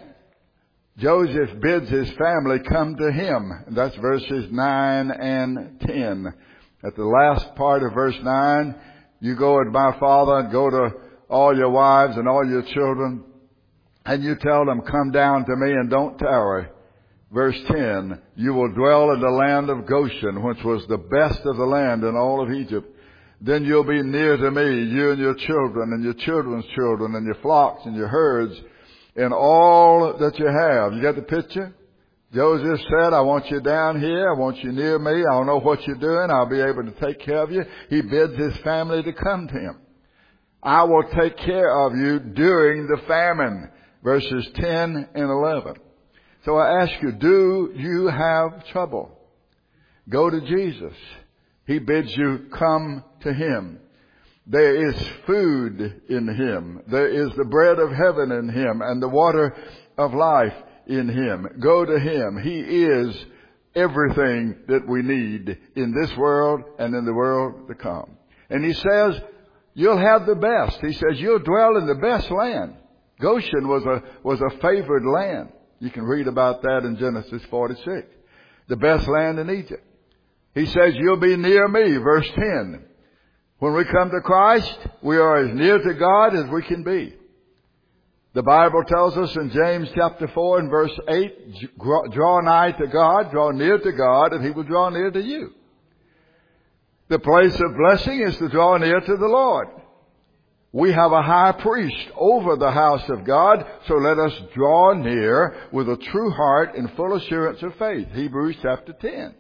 Joseph bids his family come to him. That's verses nine and ten. At the last part of verse nine, you go to my father and go to all your wives and all your children, and you tell them, come down to me and don't tarry. Verse ten, you will dwell in the land of Goshen, which was the best of the land in all of Egypt. Then you'll be near to me, you and your children and your children's children and your flocks and your herds and all that you have. You got the picture? Joseph said, I want you down here. I want you near me. I don't know what you're doing. I'll be able to take care of you. He bids his family to come to him. I will take care of you during the famine. Verses ten and eleven. So I ask you, do you have trouble? Go to Jesus. He bids you come to him. There is food in him. There is the bread of heaven in him and the water of life in him. Go to him. He is everything that we need in this world and in the world to come. And he says, you'll have the best. He says, you'll dwell in the best land. Goshen was a, was a favored land. You can read about that in Genesis forty-six. The best land in Egypt. He says, you'll be near me. Verse ten. When we come to Christ, we are as near to God as we can be. The Bible tells us in James chapter four and verse eight, draw nigh to God, draw near to God, and he will draw near to you. The place of blessing is to draw near to the Lord. We have a high priest over the house of God, so let us draw near with a true heart and full assurance of faith. Hebrews chapter ten.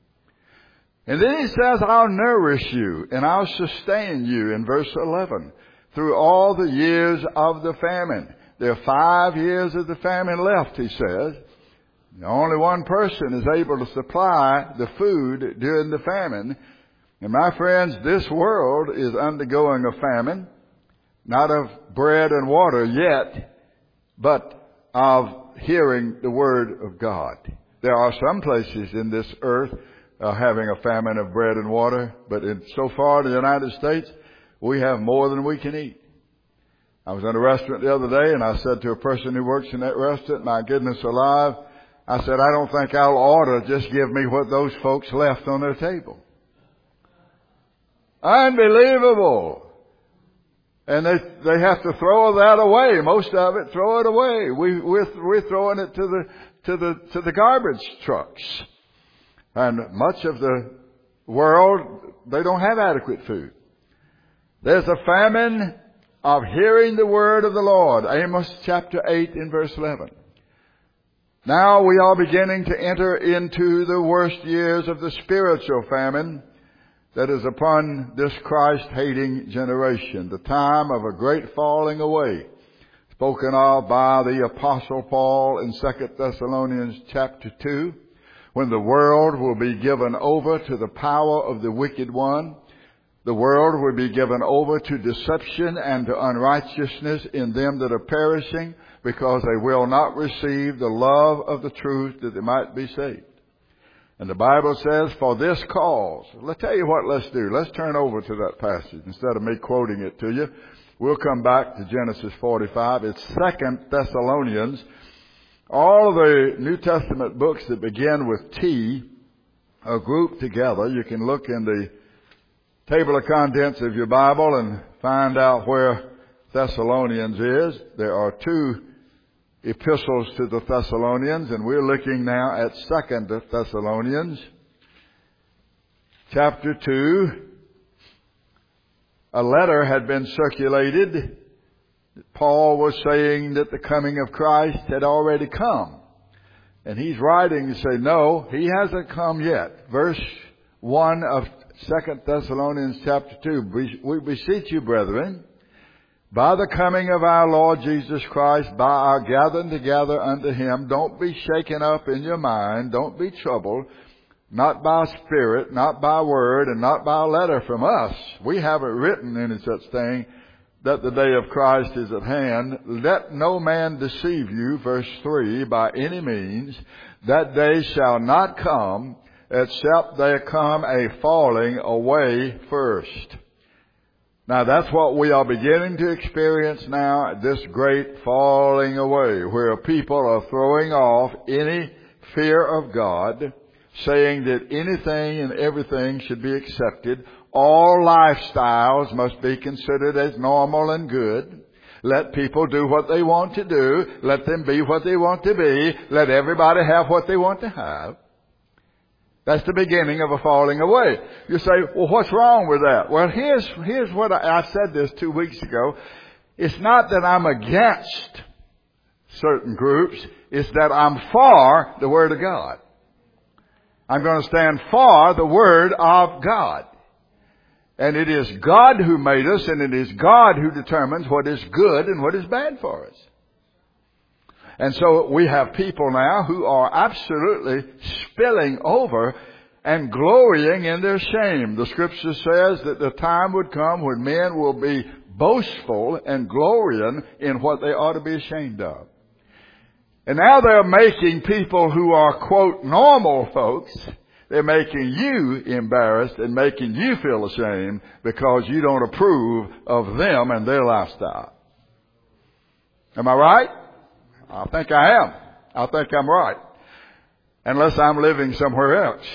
And then he says, I'll nourish you and I'll sustain you in verse eleven through all the years of the famine. There are five years of the famine left, he says. Only one person is able to supply the food during the famine. And my friends, this world is undergoing a famine, not of bread and water yet, but of hearing the word of God. There are some places in this earth Uh, having a famine of bread and water, but in, so far in the United States, we have more than we can eat. I was in a restaurant the other day, and I said to a person who works in that restaurant, my goodness alive, I said, I don't think I'll order. Just give me what those folks left on their table. Unbelievable. And they they have to throw that away. Most of it, throw it away. We we're, we're throwing it to the to the, to the garbage trucks. And much of the world, they don't have adequate food. There's a famine of hearing the word of the Lord. Amos chapter eight in verse eleven. Now we are beginning to enter into the worst years of the spiritual famine that is upon this Christ-hating generation, the time of a great falling away, spoken of by the Apostle Paul in Second Thessalonians chapter two, when the world will be given over to the power of the wicked one. The world will be given over to deception and to unrighteousness in them that are perishing, because they will not receive the love of the truth that they might be saved. And the Bible says, for this cause, let's tell you what let's do. Let's turn over to that passage instead of me quoting it to you. We'll come back to Genesis forty-five. It's Second Thessalonians. All of the New Testament books that begin with T are grouped together. You can look in the table of contents of your Bible and find out where Thessalonians is. There are two epistles to the Thessalonians, and we're looking now at Second Thessalonians chapter two. A letter had been circulated. Paul was saying that the coming of Christ had already come. And he's writing to say, no, he hasn't come yet. Verse one of Second Thessalonians chapter two. We beseech you, brethren, by the coming of our Lord Jesus Christ, by our gathering together unto Him, don't be shaken up in your mind, don't be troubled, not by spirit, not by word, and not by letter from us. We haven't written any such thing, that the day of Christ is at hand. Let no man deceive you, verse three, by any means. That day shall not come, except there come a falling away first. Now that's what we are beginning to experience now, this great falling away, where people are throwing off any fear of God, saying that anything and everything should be accepted. All lifestyles must be considered as normal and good. Let people do what they want to do. Let them be what they want to be. Let everybody have what they want to have. That's the beginning of a falling away. You say, well, what's wrong with that? Well, here's, here's what I, I said this two weeks ago. It's not that I'm against certain groups. It's that I'm for the Word of God. I'm going to stand for the Word of God. And it is God who made us, and it is God who determines what is good and what is bad for us. And so we have people now who are absolutely spilling over and glorying in their shame. The Scripture says that the time would come when men will be boastful and glorying in what they ought to be ashamed of. And now they're making people who are, quote, normal folks, they're making you embarrassed and making you feel ashamed because you don't approve of them and their lifestyle. Am I right? I think I am. I think I'm right. Unless I'm living somewhere else.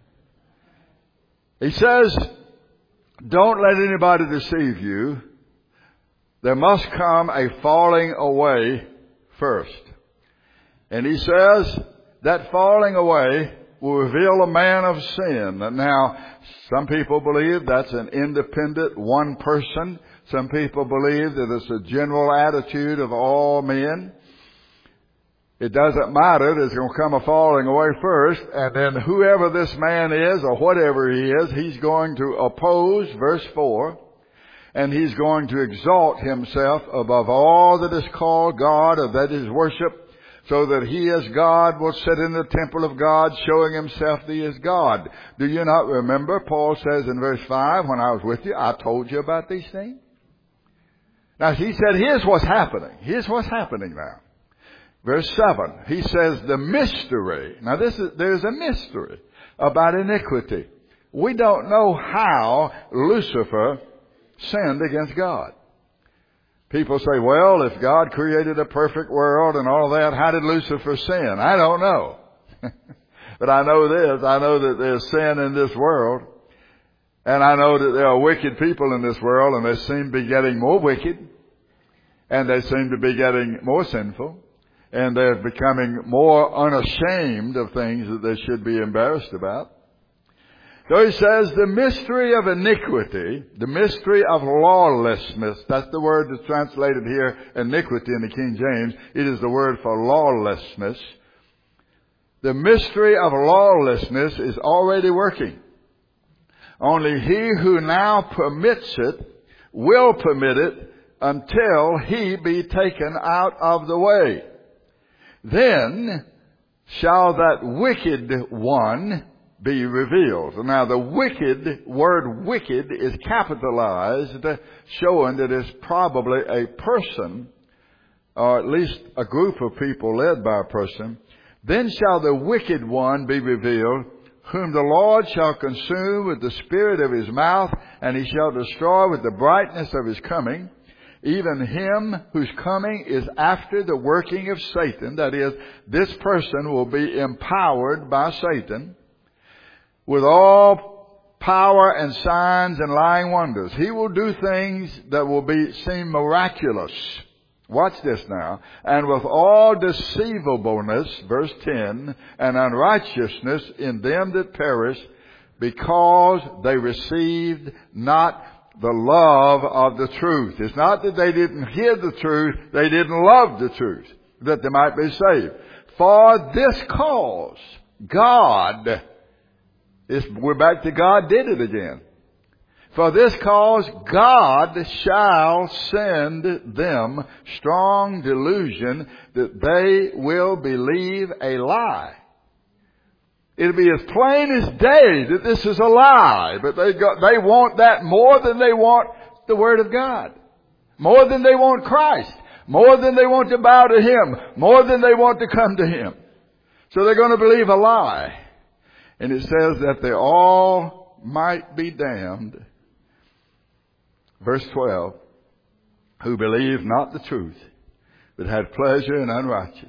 He says, don't let anybody deceive you. There must come a falling away first. And he says that falling away will reveal a man of sin. Now, some people believe that's an independent one person. Some people believe that it's a general attitude of all men. It doesn't matter. There's going to come a falling away first, and then whoever this man is or whatever he is, he's going to oppose, verse four, and he's going to exalt himself above all that is called God or that is worship, so that he as God will sit in the temple of God, showing himself that he is God. Do you not remember? Paul says in verse five, when I was with you, I told you about these things. Now he said, here's what's happening. Here's what's happening now. Verse seven, he says the mystery. Now this is, there's a mystery about iniquity. We don't know how Lucifer sinned against God. People say, well, if God created a perfect world and all that, how did Lucifer sin? I don't know. But I know this. I know that there's sin in this world. And I know that there are wicked people in this world, and they seem to be getting more wicked. And they seem to be getting more sinful. and they're becoming more unashamed of things that they should be embarrassed about. So he says the mystery of iniquity, the mystery of lawlessness, that's the word that's translated here, iniquity in the King James. It is the word for lawlessness. The mystery of lawlessness is already working. Only he who now permits it will permit it until he be taken out of the way. Then shall that wicked one be revealed. Now the wicked, word wicked is capitalized, showing that it's probably a person, or at least a group of people led by a person. Then shall the wicked one be revealed, whom the Lord shall consume with the spirit of his mouth, and he shall destroy with the brightness of his coming, even him whose coming is after the working of Satan. That is, this person will be empowered by Satan with all power and signs and lying wonders. He will do things that will be seem miraculous. Watch this now. And with all deceivableness, verse ten, and unrighteousness in them that perish, because they received not the love of the truth. It's not that they didn't hear the truth, they didn't love the truth, that they might be saved. For this cause, God, is, we're back to God did it again. For this cause, God shall send them strong delusion that they will believe a lie. It'll be as plain as day that this is a lie, but they got, they want that more than they want the Word of God. More than they want Christ. More than they want to bow to Him. More than they want to come to Him. So they're going to believe a lie. And it says that they all might be damned. Verse twelve, who believed not the truth, but had pleasure in unrighteousness.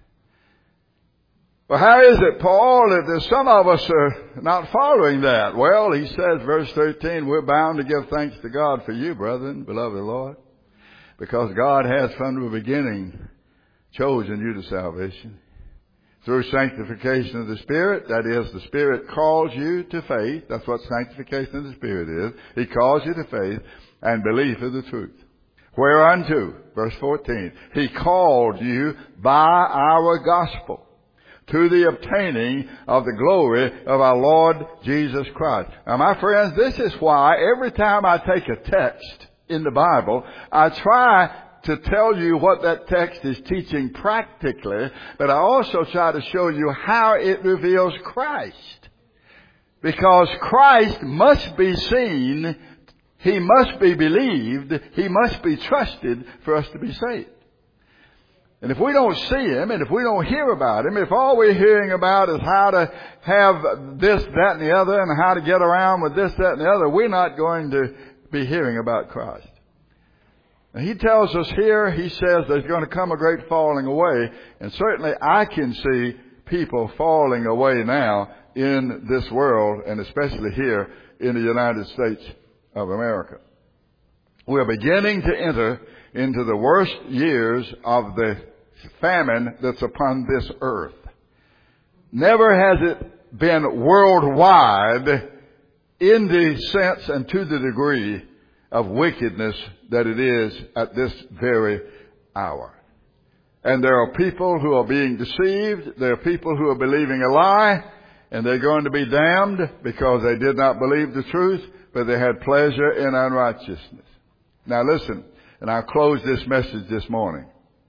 Well, how is it, Paul, that there's some of us are not following that? Well, he says, verse thirteen, we're bound to give thanks to God for you, brethren, beloved Lord, because God has from the beginning chosen you to salvation through sanctification of the Spirit. That is, the Spirit calls you to faith. That's what sanctification of the Spirit is. He calls you to faith and belief of the truth. Whereunto, verse fourteen, He called you by our gospel to the obtaining of the glory of our Lord Jesus Christ. Now, my friends, this is why every time I take a text in the Bible, I try to tell you what that text is teaching practically, but I also try to show you how it reveals Christ. Because Christ must be seen, He must be believed, He must be trusted for us to be saved. And if we don't see Him, and if we don't hear about Him, if all we're hearing about is how to have this, that, and the other, and how to get around with this, that, and the other, we're not going to be hearing about Christ. And He tells us here, He says there's going to come a great falling away, and certainly I can see people falling away now in this world, and especially here in the United States of America. We're beginning to enter into the worst years of the famine that's upon this earth. Never has it been worldwide in the sense and to the degree of wickedness that it is at this very hour. And there are people who are being deceived. There are people who are believing a lie, and they're going to be damned because they did not believe the truth, but they had pleasure in unrighteousness. Now listen, and I'll close this message this morning.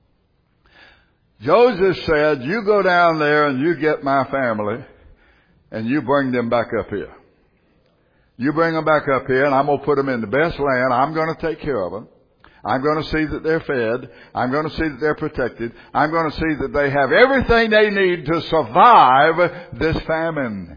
Joseph said, you go down there and you get my family and you bring them back up here. You bring them back up here and I'm going to put them in the best land. I'm going to take care of them. I'm going to see that they're fed. I'm going to see that they're protected. I'm going to see that they have everything they need to survive this famine.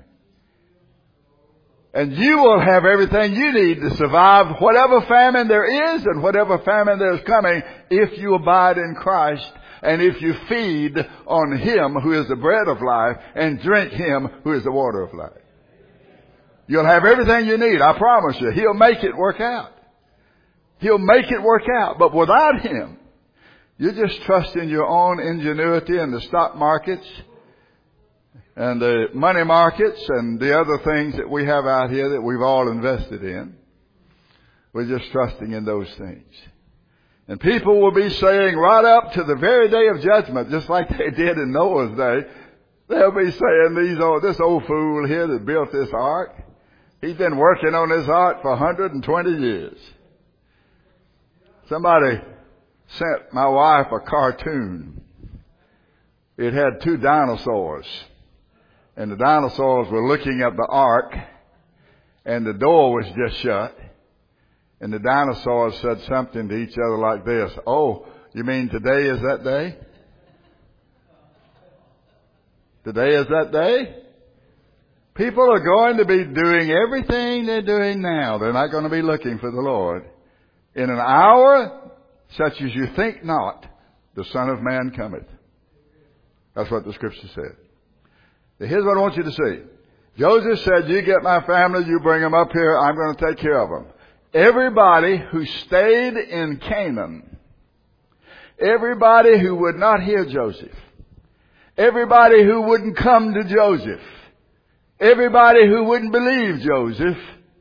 And you will have everything you need to survive whatever famine there is and whatever famine there's coming if you abide in Christ and if you feed on Him who is the bread of life and drink Him who is the water of life. You'll have everything you need. I promise you. He'll make it work out. He'll make it work out. But without Him, You just trust in your own ingenuity in the stock markets and the money markets and the other things that we have out here that we've all invested in. We're just trusting in those things. And people will be saying right up to the very day of judgment, just like they did in Noah's day, they'll be saying, "These old, this old fool here that built this ark, he's been working on this ark for one hundred twenty years. Somebody sent my wife a cartoon. It had two dinosaurs. And the dinosaurs were looking at the ark, and the door was just shut. And the dinosaurs said something to each other like this: "Oh, you mean today is that day? Today is that day?" People are going to be doing everything they're doing now. They're not going to be looking for the Lord. In an hour, such as you think not, the Son of Man cometh. That's what the Scripture said. Now, here's what I want you to see. Joseph said, "You get my family, you bring them up here, I'm going to take care of them." Everybody who stayed in Canaan, everybody who would not hear Joseph, everybody who wouldn't come to Joseph, everybody who wouldn't believe Joseph,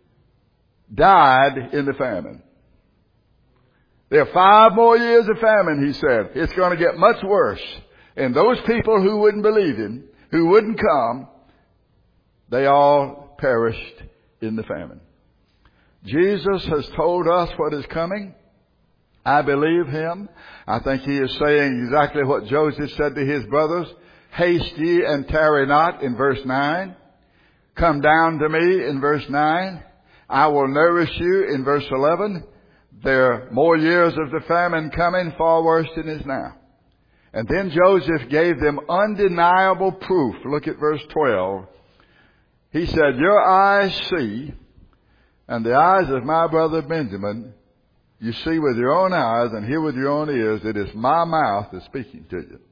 died in the famine. There are five more years of famine, he said. It's going to get much worse. And those people who wouldn't believe him, who wouldn't come, they all perished in the famine. Jesus has told us what is coming. I believe him. I think he is saying exactly what Joseph said to his brothers. "Haste ye and tarry not," in verse nine. "Come down to me," in verse nine. "I will nourish you," in verse eleven. There are more years of the famine coming, far worse than is now. And then Joseph gave them undeniable proof. Look at verse twelve. He said, "Your eyes see, and the eyes of my brother Benjamin, you see with your own eyes and hear with your own ears. It is my mouth that's speaking to you."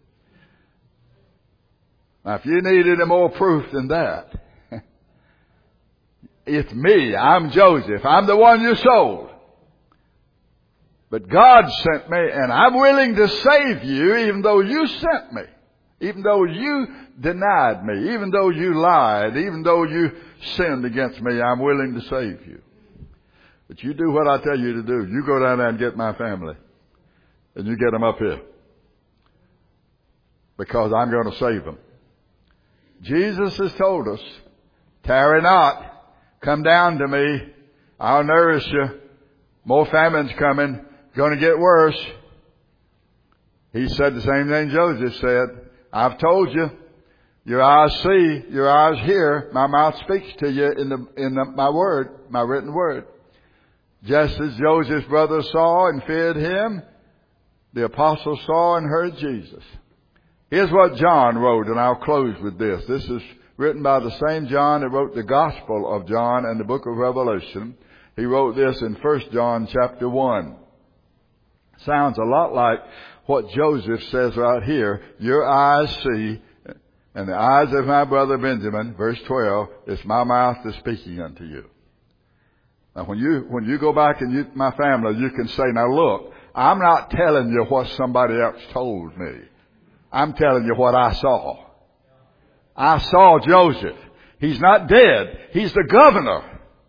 Now, if you need any more proof than that, it's me. I'm Joseph. I'm the one you sold. But God sent me, and I'm willing to save you even though you sent me, even though you denied me, even though you lied, even though you sinned against me. I'm willing to save you. But you do what I tell you to do. You go down there and get my family, and you get them up here, because I'm going to save them. Jesus has told us, "Tarry not, come down to me, I'll nourish you. More famine's coming, going to get worse." He said the same thing Joseph said. "I've told you, your eyes see, your eyes hear, my mouth speaks to you in the in the, my word, my written word." Just as Joseph's brothers saw and feared him, the apostles saw and heard Jesus. Here's what John wrote, and I'll close with this. This is written by the same John that wrote the Gospel of John and the book of Revelation. He wrote this in First John chapter one. Sounds a lot like what Joseph says right here. "Your eyes see, and the eyes of my brother Benjamin," verse twelve, "it's my mouth that's speaking unto you." Now, when you when you go back and you, my family, you can say, "Now look, I'm not telling you what somebody else told me. I'm telling you what I saw. I saw Joseph. He's not dead. He's the governor.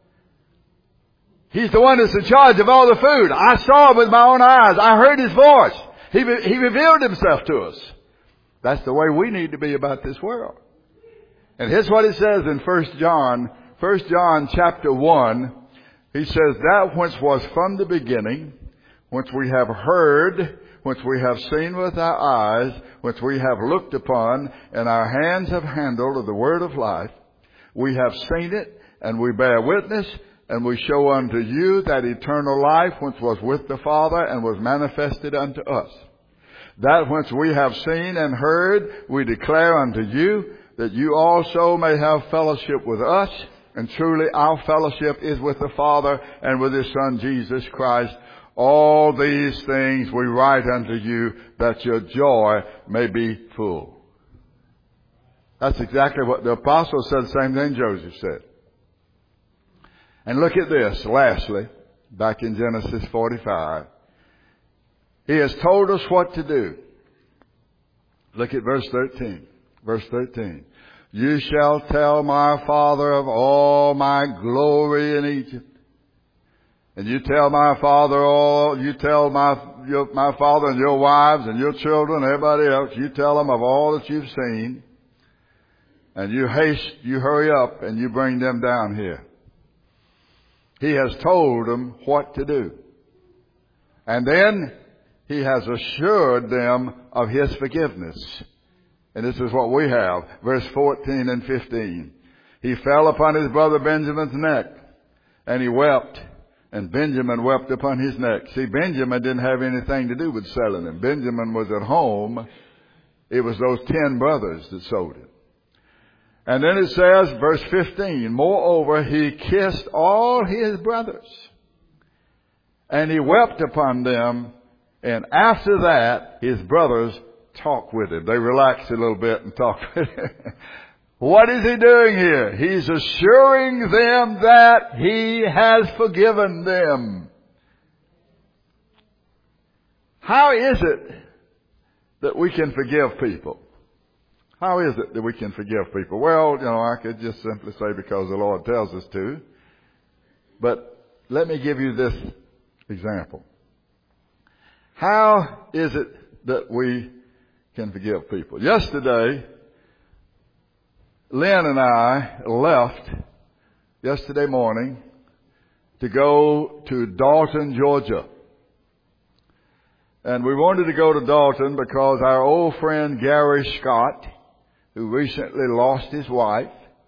He's the one that's in charge of all the food. I saw him with my own eyes. I heard his voice. He, he revealed himself to us." That's the way we need to be about this world. And here's what it says in First John, First John chapter one. He says, "That which was from the beginning, which we have heard, which we have seen with our eyes, which we have looked upon, and our hands have handled of the word of life, we have seen it, and we bear witness, and we show unto you that eternal life which was with the Father and was manifested unto us. That which we have seen and heard, we declare unto you, that you also may have fellowship with us. And truly our fellowship is with the Father and with His Son Jesus Christ. All these things we write unto you, that your joy may be full." That's exactly what the apostle said, the same thing Joseph said. And look at this, lastly, back in Genesis forty-five. He has told us what to do. Look at verse thirteen. Verse thirteen. You shall tell my father of all my glory in Egypt. And you tell my father all, you tell my, your, my father and your wives and your children, everybody else, you tell them of all that you've seen. And you haste, you hurry up and you bring them down here. He has told them what to do. And then He has assured them of His forgiveness. And this is what we have. Verse fourteen and fifteen. He fell upon his brother Benjamin's neck, and he wept, and Benjamin wept upon his neck. See, Benjamin didn't have anything to do with selling him. Benjamin was at home. It was those ten brothers that sold him. And then it says, verse fifteen, moreover, he kissed all his brothers, and he wept upon them, and after that, his brothers talked with him. They relaxed a little bit and talked with him. What is he doing here? He's assuring them that he has forgiven them. How is it that we can forgive people? How is it that we can forgive people? Well, you know, I could just simply say because the Lord tells us to. But let me give you this example. How is it that we can forgive people? Yesterday, Lynn and I left yesterday morning to go to Dalton, Georgia. And we wanted to go to Dalton because our old friend Gary Scott, who recently lost his wife,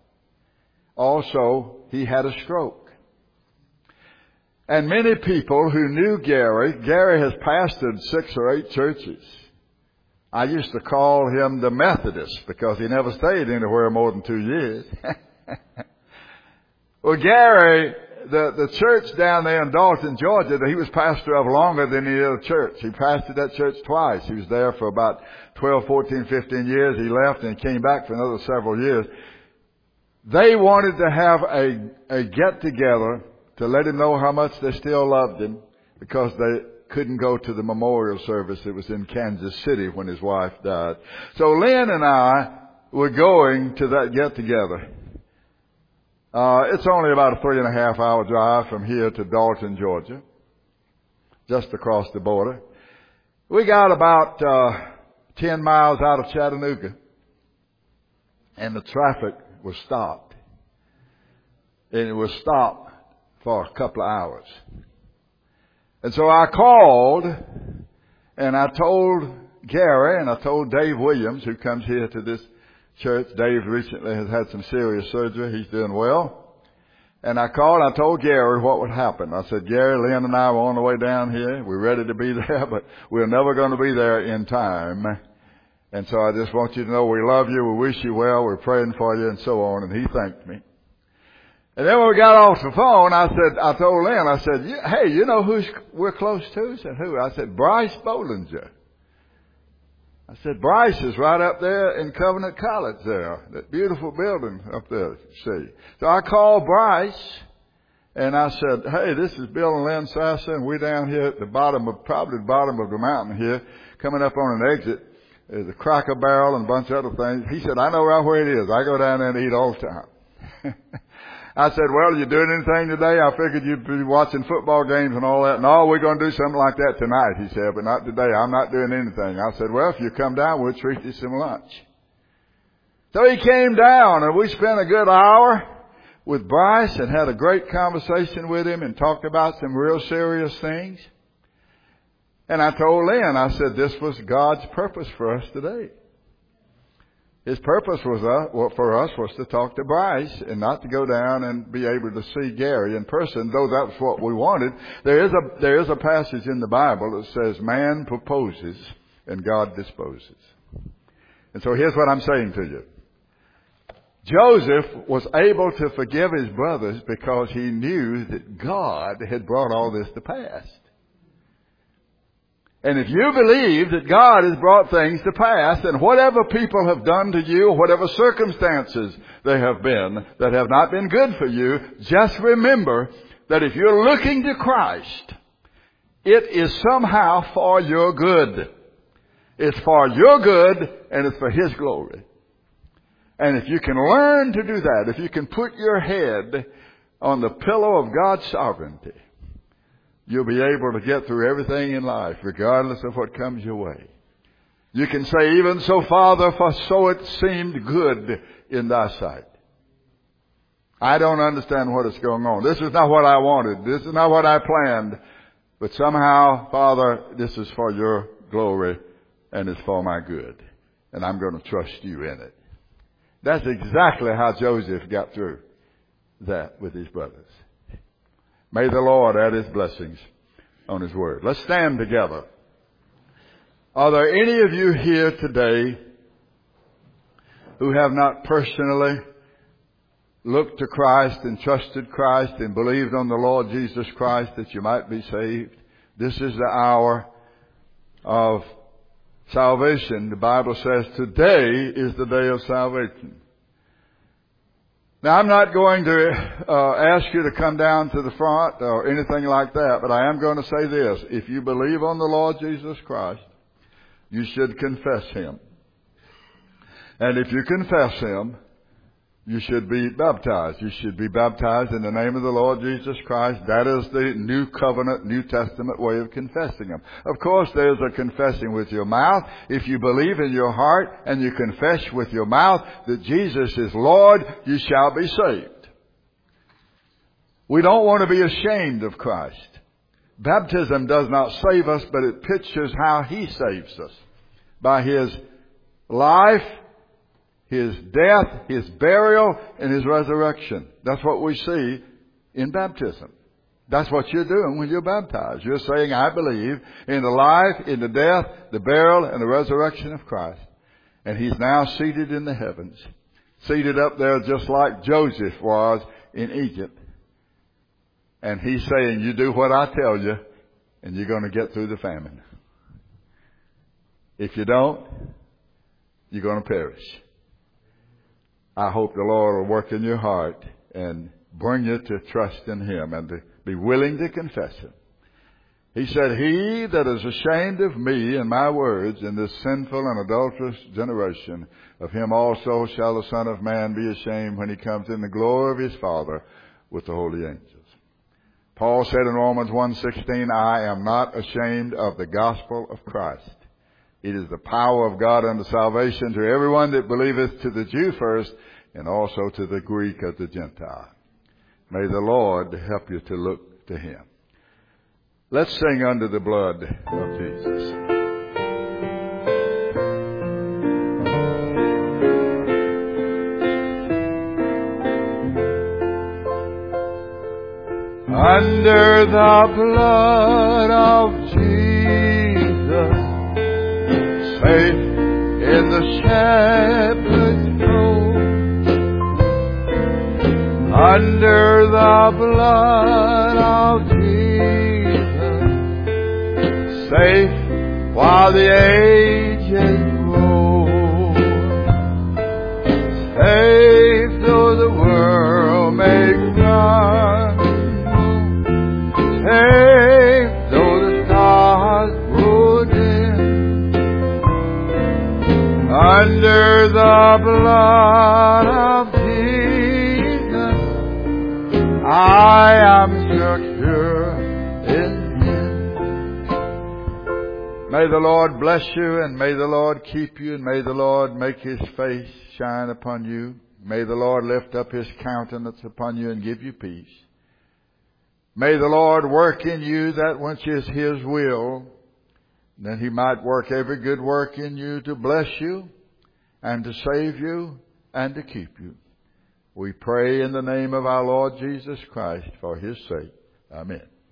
also he had a stroke. And many people who knew Gary, Gary has pastored six or eight churches. I used to call him the Methodist because he never stayed anywhere more than two years. Well, Gary, the, the church down there in Dalton, Georgia, that he was pastor of longer than any other church. He pastored that church twice. He was there for about twelve, fourteen, fifteen years. He left and came back for another several years. They wanted to have a, a get-together to let him know how much they still loved him because they couldn't go to the memorial service. It was in Kansas City when his wife died. So Lynn and I were going to that get-together. Uh, it's only about a three and a half hour drive from here to Dalton, Georgia, just across the border. We got about uh, ten miles out of Chattanooga, and the traffic was stopped. And it was stopped for a couple of hours. And so I called, and I told Gary, and I told Dave Williams, who comes here to this church. Dave recently has had some serious surgery. He's doing well. And I called, I told Gary what would happen. I said, Gary, Lynn and I were on the way down here. We're ready to be there, but we're never going to be there in time. And so I just want you to know we love you, we wish you well, we're praying for you, and so on. And he thanked me. And then when we got off the phone, I said, I told Lynn, I said, hey, you know who we're close to? He said, who? I said, Bryce Bollinger. I said, Bryce is right up there in Covenant College there, that beautiful building up there, see. So I called Bryce, and I said, hey, this is Bill and Lynn Sasser, and we're down here at the bottom of, probably the bottom of the mountain here, coming up on an exit. There's a Cracker Barrel and a bunch of other things. He said, I know right where it is. I go down there and eat all the time. I said, well, you doing anything today? I figured you'd be watching football games and all that. No, we're going to do something like that tonight, he said, but not today. I'm not doing anything. I said, well, if you come down, we'll treat you some lunch. So he came down, and we spent a good hour with Bryce and had a great conversation with him and talked about some real serious things. And I told Lynn, I said, this was God's purpose for us today. His purpose was uh, for us was to talk to Bryce and not to go down and be able to see Gary in person, though that was what we wanted. There is a, there is a passage in the Bible that says man proposes and God disposes. And so here's what I'm saying to you. Joseph was able to forgive his brothers because he knew that God had brought all this to pass. And if you believe that God has brought things to pass, then whatever people have done to you, whatever circumstances they have been that have not been good for you, just remember that if you're looking to Christ, It is somehow for your good. It's for your good, and it's for His glory. And if you can learn to do that, if you can put your head on the pillow of God's sovereignty, you'll be able to get through everything in life, regardless of what comes your way. You can say, even so, Father, for so it seemed good in thy sight. I don't understand what is going on. This is not what I wanted. This is not what I planned. But somehow, Father, this is for your glory and it's for my good. And I'm going to trust you in it. That's exactly how Joseph got through that with his brothers. May the Lord add His blessings on His word. Let's stand together. Are there any of you here today who have not personally looked to Christ and trusted Christ and believed on the Lord Jesus Christ that you might be saved? This is the hour of salvation. The Bible says today is the day of salvation. Now, I'm not going to uh, ask you to come down to the front or anything like that, but I am going to say this. If you believe on the Lord Jesus Christ, you should confess Him. And if you confess Him, you should be baptized. You should be baptized in the name of the Lord Jesus Christ. That is the New Covenant, New Testament way of confessing Him. Of course, there's a confessing with your mouth. If you believe in your heart and you confess with your mouth that Jesus is Lord, you shall be saved. We don't want to be ashamed of Christ. Baptism does not save us, but it pictures how He saves us. By His life, His death, His burial, and His resurrection. That's what we see in baptism. That's what you're doing when you're baptized. You're saying, I believe in the life, in the death, the burial, and the resurrection of Christ. And He's now seated in the heavens. Seated up there just like Joseph was in Egypt. And He's saying, you do what I tell you, and you're going to get through the famine. If you don't, you're going to perish. I hope the Lord will work in your heart and bring you to trust in Him and to be willing to confess Him. He said, He that is ashamed of me and my words in this sinful and adulterous generation, of him also shall the Son of Man be ashamed when He comes in the glory of His Father with the holy angels. Paul said in Romans one sixteen, I am not ashamed of the gospel of Christ. It is the power of God unto salvation to everyone that believeth, to the Jew first, and also to the Greek or the Gentile. May the Lord help you to look to Him. Let's sing under the blood of Jesus. Under the blood of Jesus, safe in the shepherd's fold, under the blood of Jesus, safe while the ages roll, safe though the world may crumble, safe though the stars grow dim, under the blood of Jesus, I am secure in Him. May the Lord bless you, and may the Lord keep you, and may the Lord make His face shine upon you. May the Lord lift up His countenance upon you and give you peace. May the Lord work in you that which is His will, that He might work every good work in you to bless you and to save you and to keep you. We pray in the name of our Lord Jesus Christ for His sake. Amen.